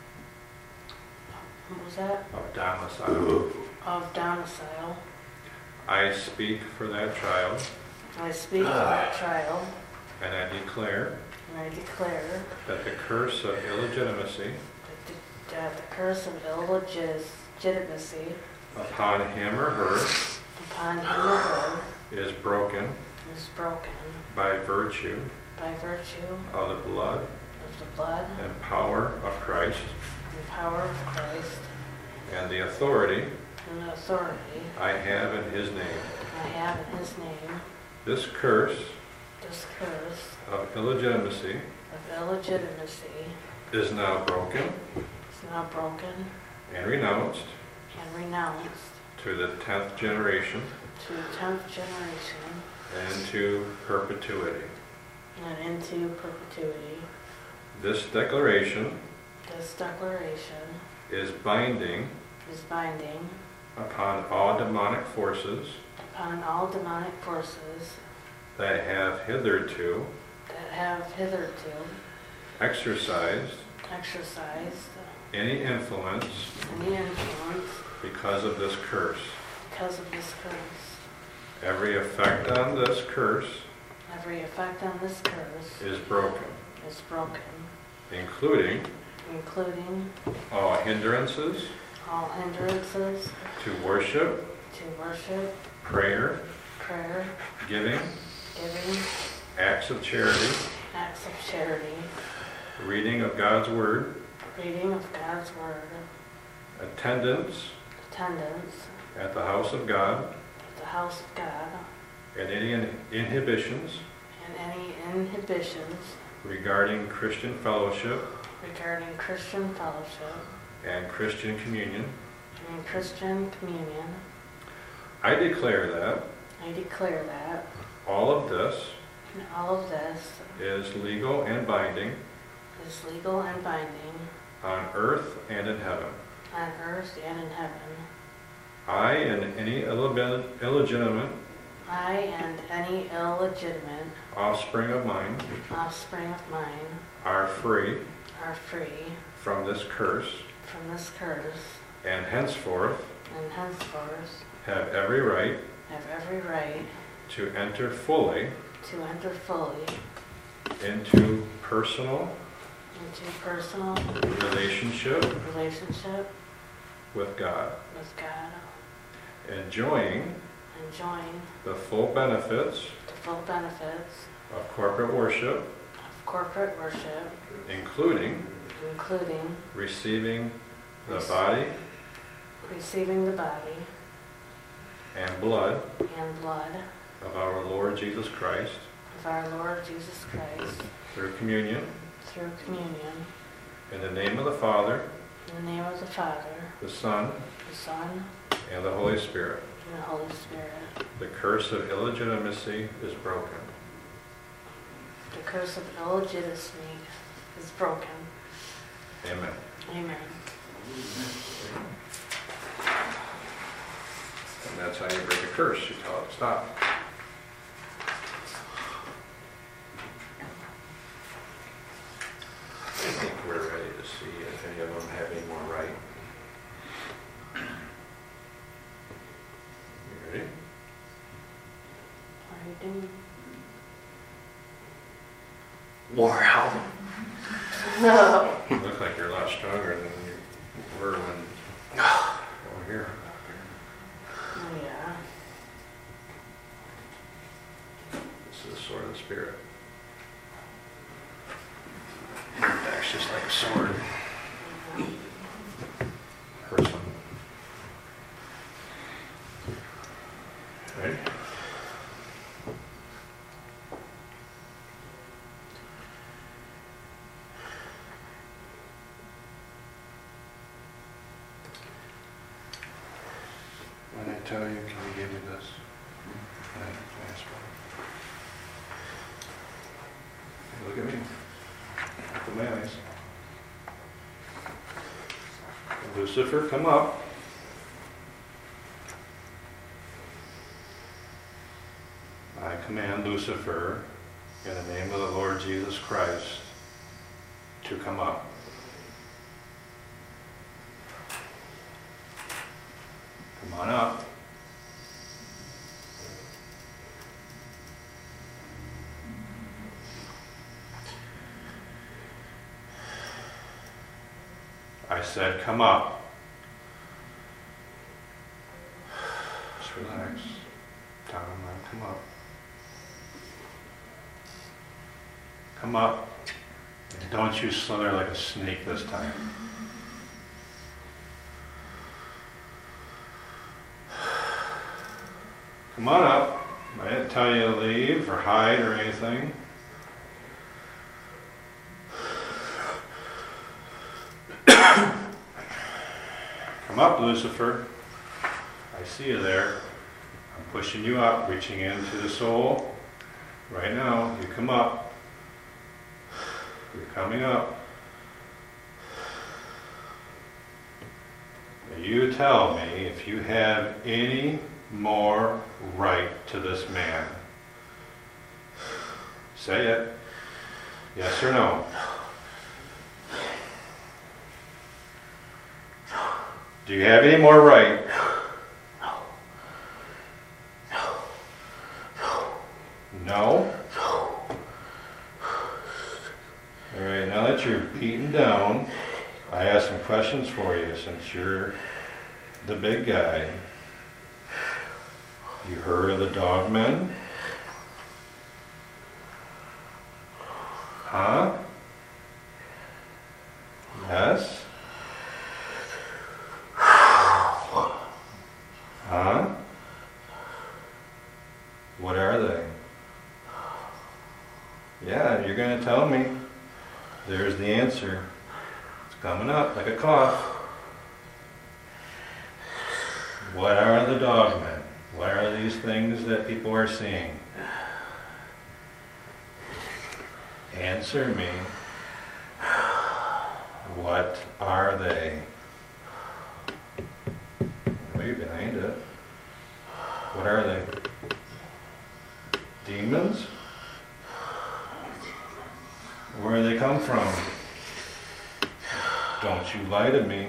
what was that? of domicile, Of domicile, I speak for that child, I speak for that child, and I declare and I declare that the curse of illegitimacy that the curse of illegitimacy upon him or her upon him or her is broken is broken by virtue by virtue of the blood of the blood and power of Christ and power of Christ and the authority and the authority I have in his name. I have in his name. This curse This curse of illegitimacy of illegitimacy is now broken is now broken and renounced and renounced to the 10th generation to the 10th generation and to perpetuity. and into perpetuity. This declaration This declaration is binding is binding upon all demonic forces upon all demonic forces that have hitherto exercised exercised any influence any influence because of this curse. because of this curse. Every effect on this curse Every effect on this curse is broken, is broken, including including all hindrances all hindrances to worship, to worship, prayer, prayer, giving, giving, acts of charity, acts of charity, reading of God's Word, reading of God's Word, attendance attendance at the house of God, at the house of God, and any inhibitions and any inhibitions regarding Christian fellowship regarding Christian fellowship and Christian communion. and Christian communion. I declare that I declare that all of this and all of this is legal and binding is legal and binding on earth and in heaven. on earth and in heaven. I and any illegitimate I and any illegitimate offspring of mine offspring of mine are free are free from this curse, from this curse, and henceforth and henceforth have every right have every right to enter fully to enter fully into personal into personal relationship relationship with God, with God, enjoying enjoying the full benefits the full benefits of corporate worship, of corporate worship, including including receiving the body receiving the body and blood and blood of our Lord Jesus Christ of our Lord Jesus Christ through communion through communion, in the name of the Father, in the name of the Father, the Son, the Son, and the Holy Spirit. and the Holy Spirit. The curse of illegitimacy is broken. The curse of illegitimacy is broken. Amen. Amen. And that's how you break a curse. You tell it stop. I think we're ready to see if any of them have any more right. You ready? What are you doing? Wore out. No. You look like you're a lot stronger than you were when over here. Oh, yeah. This is the sword of the Spirit. That's just like a sword. Hurts them. Right? When I tell you, can you give me this? Nice one. Look at me. Look at my eyes. Lucifer, come up. I command Lucifer, in the name of the Lord Jesus Christ, to come up. Come on up. I said, come up. Just relax. Tell him, come up. Come up. And don't you slither like a snake this time. Come on up. I didn't tell you to leave or hide or anything. Come up, Lucifer. I see you there. I'm pushing you up, reaching into the soul. Right now, you come up. You're coming up. You tell me if you have any more right to this man. Say it. Yes or no? Do you have any more right? No? Alright, now that you're beaten down, I have some questions for you since you're the big guy. You heard of the dogmen? Huh? Yes? Huh? What are they? Yeah, you're going to tell me. There's the answer. It's coming up like a cough. What are the dogmen? What are these things that people are seeing? Answer me. What are they? Way behind it. What are they? Demons? Where do they come from? Don't you lie to me.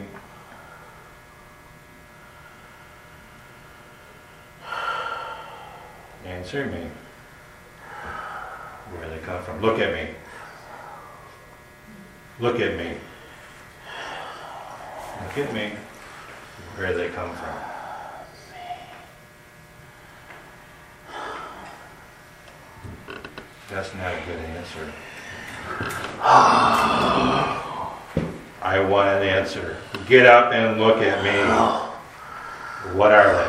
Answer me. Where do they come from? Look at me. Look at me. Look at me. Where do they come from? That's not a good answer. I want an answer. Get up and look at me. What are they?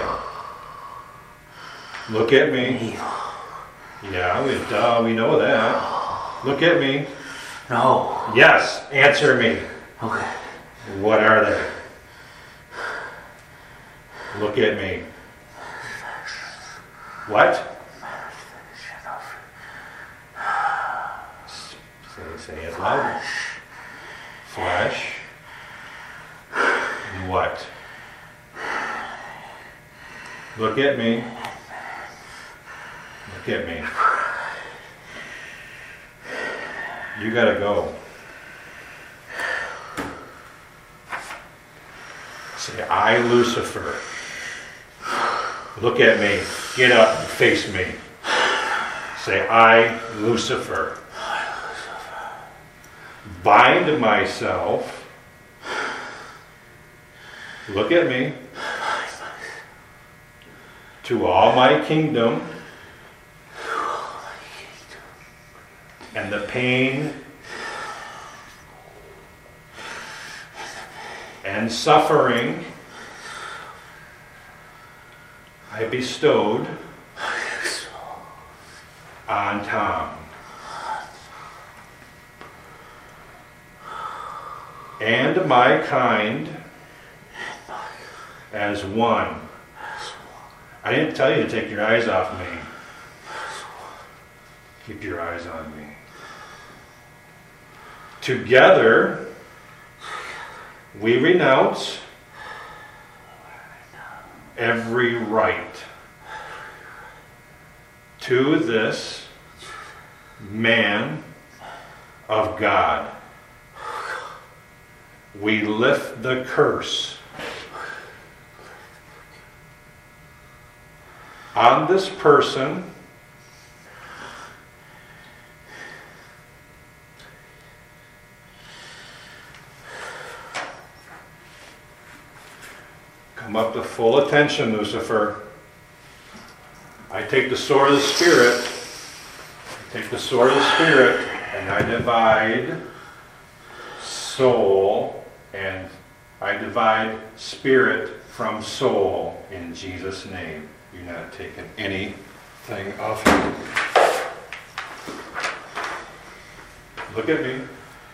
Look at me. Yeah, we know that. Look at me. No. Yes, answer me. Okay. What are they? Look at me. What? Say it loud. Flesh. What? Look at me. Look at me. You gotta go. Say, I, Lucifer. Look at me. Get up and face me. Say, I, Lucifer. Bind myself. Look at me. To all my kingdom. And the pain and suffering I bestowed on Tom. And my kind as one. I didn't tell you to take your eyes off me. Keep your eyes on me. Together, we renounce every right to this man of God. We lift the curse on this person come up to full attention, Lucifer. I take the sword of the Spirit. Take the sword of the Spirit and I divide soul and I divide spirit from soul in Jesus' name. You're not taking anything off him. Look at me.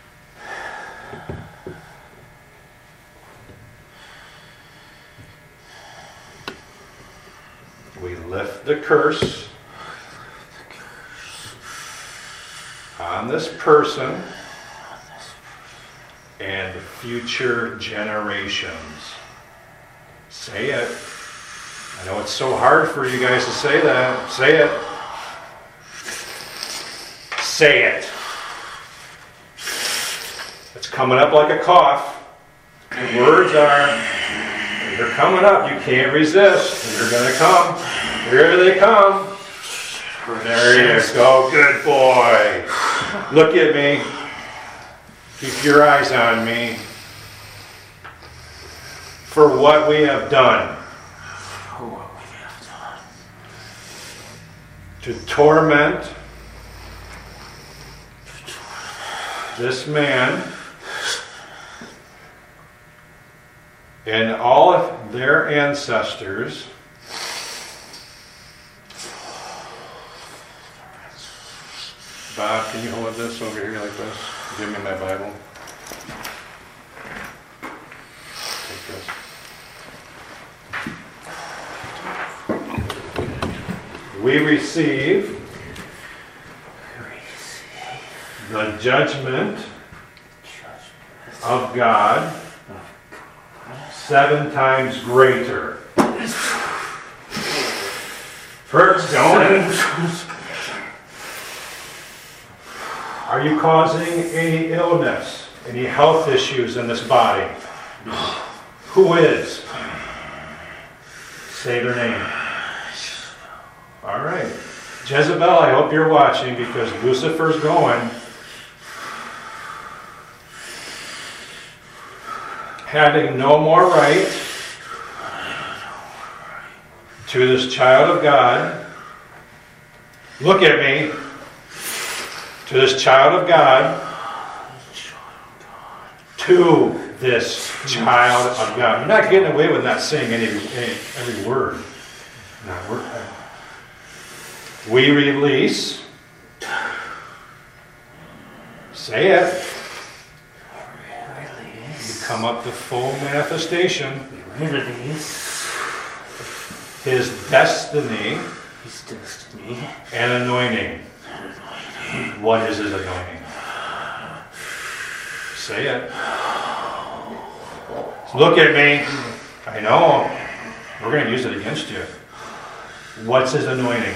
We lift the curse on this person and future generations. Say it. I know it's so hard for you guys to say that. Say it. Say it. It's coming up like a cough. The words are They're coming up. You can't resist. They're going to come. Here they come. There you go. Good boy. Look at me. Keep your eyes on me. For what we have done. To torment this man and all of their ancestors. Bob, can you hold this over here like this? Give me my Bible. Take this. We receive the judgment of God 7 times greater. First, don't. Are you causing any illness, any health issues in this body? Who is? Say their name. All right. Jezebel, I hope you're watching because Lucifer's going. Having no more right to this child of God. Look at me. To this child of God. To this child of God. You're not getting away with not saying every word. Not word. We release. Say it. You come up to full manifestation. His destiny. And anointing. What is his anointing? Say it. Look at me. I know. We're going to use it against you. What's his anointing?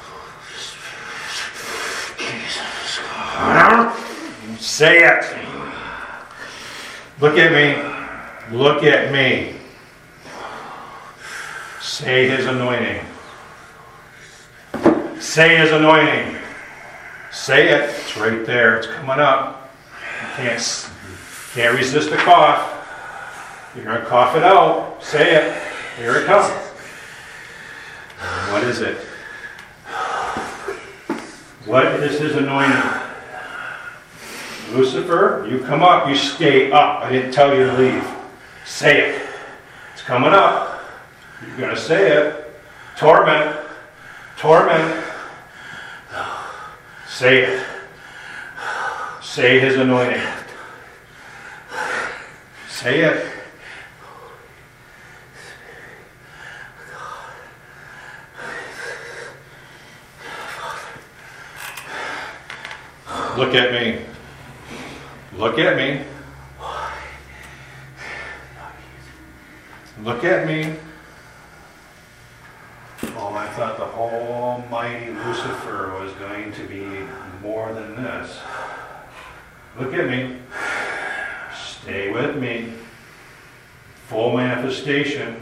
Say it. Look at me. Look at me. Say his anointing. Say his anointing. Say it. It's right there. It's coming up. You can't resist a cough. You're going to cough it out. Say it. Here it comes. What is it? What is his anointing? Lucifer, you come up, you stay up. I didn't tell you to leave. Say it. It's coming up. You're going to say it. Torment. Torment. Say it. Say his anointing. Say it. Look at me. Look at me. Look at me. Oh, I thought the almighty Lucifer was going to be more than this. Look at me. Stay with me. Full manifestation.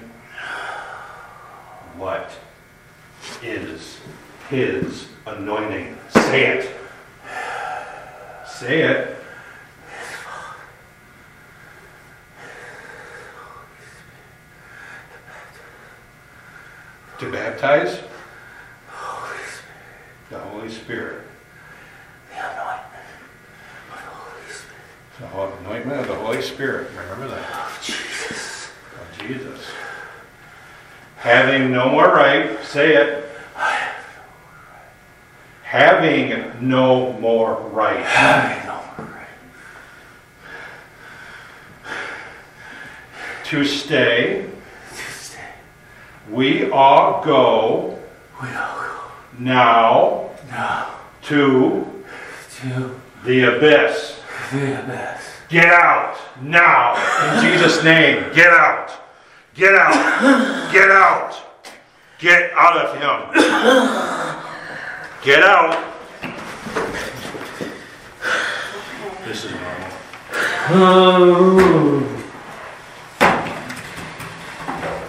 What is his anointing? Say it. Say it. To baptize? The Holy Spirit. The anointment of the Holy Spirit. Remember that. Jesus. Of Jesus. Having no more right. Say it. Having no more right. Having no more right. To stay. We all go. Now. To the abyss. Get out now in Jesus' name. Get out. Get out. Get out. Get out of him. Get out. This is normal.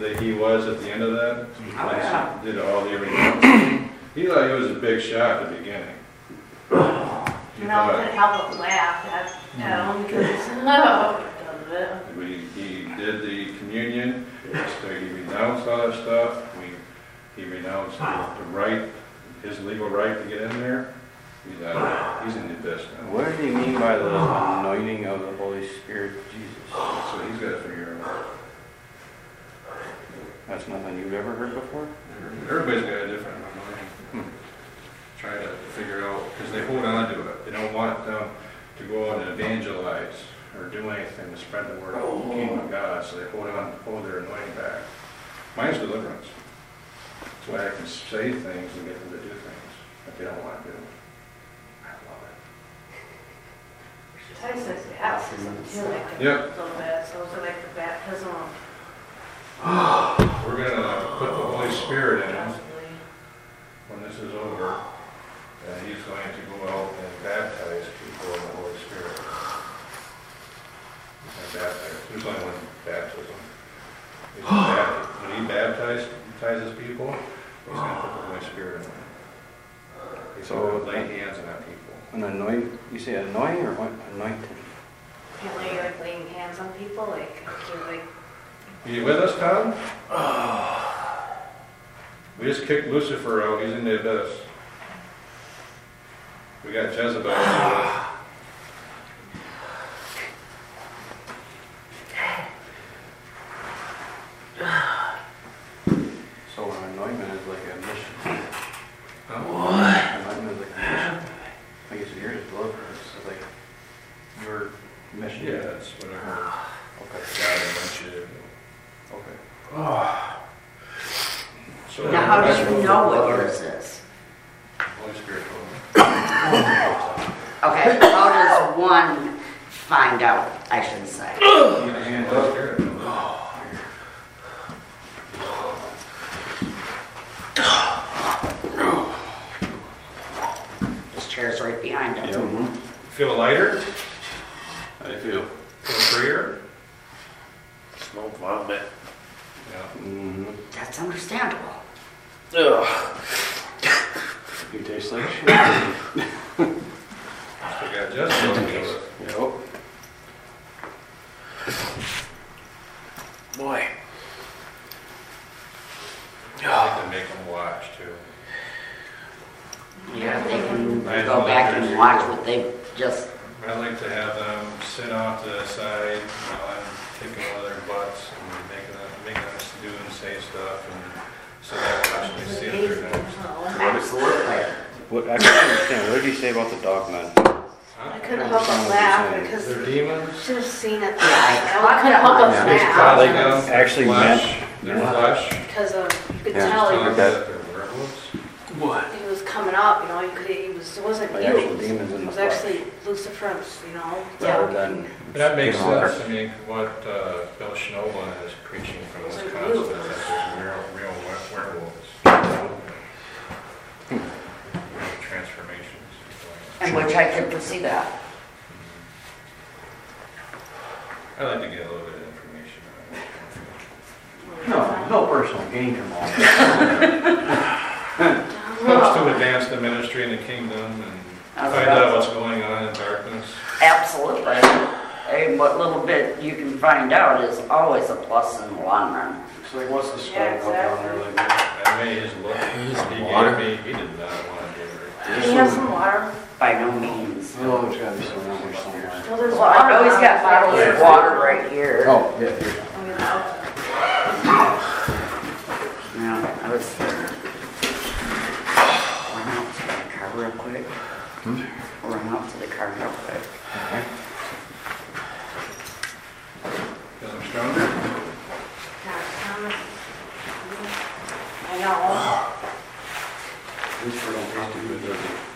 that he was at the end of that. Oh, yeah. Did all the renouncing. He thought he was a big shot at the beginning. And I couldn't help but laugh at him because He did the communion, so he renounced all that stuff. He renounced the right, his legal right to get in there. He's in the abyss now. What did he mean by the anointing of the Holy Spirit of Jesus? So he's got to figure out. That's nothing you've ever heard before? Everybody's got a different anointing. Try to figure out, because they hold on to it. They don't want them to go out and evangelize or do anything to spread the word of the kingdom of God, so they hold their anointing back. Mine's deliverance. That's why I can say things and get them to do things that they don't want to do. I love it. Tyson says baptism too, like the Yep. little bit. So it's like the baptism of We're going to put the Holy Spirit in him when this is over, and he's going to go out and baptize people in the Holy Spirit. There's only one baptism. When he baptizes people, he's going to put the Holy Spirit in them. He's going to lay hands on people. An anoint? You say anointing or what? Anointing? apparently you're like laying hands on people, like you're like. Are you with us, Tom? We just kicked Lucifer out. He's in the abyss. We got Jezebel. So an anointment is like a mission. What? Anointment is like a mission. I guess yours is deliverance. It's like your mission. Yeah, it's whatever. Okay. God wants you to do. Okay. So Now, how do you know what yours is? Holy Spirit. Okay, how does one find out, I should say? And Holy Spirit. This chair's right behind us. Feel lighter? How do you feel? Feel freer? Smoke vomit. Yeah. Mm-hmm. That's understandable. Ugh. You taste like shit. Still got Jezebel to deal with. Yep. Boy. I like to make them watch too. Yeah, they can go back and watch what they just, I like to have them sit off to the side while I'm kicking all their butts and making us do and say stuff, and so that way actually see if they're gonna. absolutely. What, I can't understand. What did he say about the dog men? I couldn't help but laugh because They're demons. should have seen it. I couldn't help but Yeah. laugh Like, because- actually flesh. Their flesh. because you could Yeah, tell Telling he them was, that they're werewolves. What? he was coming up. You know, it wasn't Like you. actual demons in It the was flesh. actually Lucifer's. You know. Rather than That makes Get 'em off. sense. I mean, what Bill Schnoebelen is preaching from It's like Wisconsin, you. that there's real werewolves. Transformations. And which I can foresee that. I like to get a little bit of information on it. no personal gain from all. Helps to advance the ministry and the kingdom and find out what's going on in darkness. Absolutely. Hey, what little bit you can find out is always a plus in the long run. So like, what's the story Yeah, about down there? exactly. Like, That made his look. He gave me, he did not want to give her. Do you have some water? By no means. oh, there's gotta be some around here somewhere. Well, there's Well, I've always water got down bottles there. of water right here. Oh, yeah, here. Oh, yeah. Yeah, I was run out to the car real quick. Run out to the car real quick. Okay. Because I'm stronger. I know. At least we don't have to do it, does it?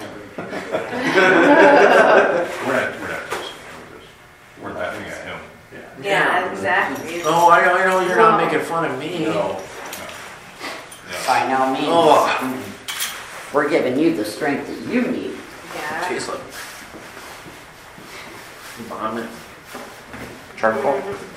We're not we're laughing at him. Yeah, exactly. Oh, I know you're not making fun of me. No. By no means. Oh. We're giving you the strength that you need. Yeah. Tastes like vomit. Charcoal? Mhm.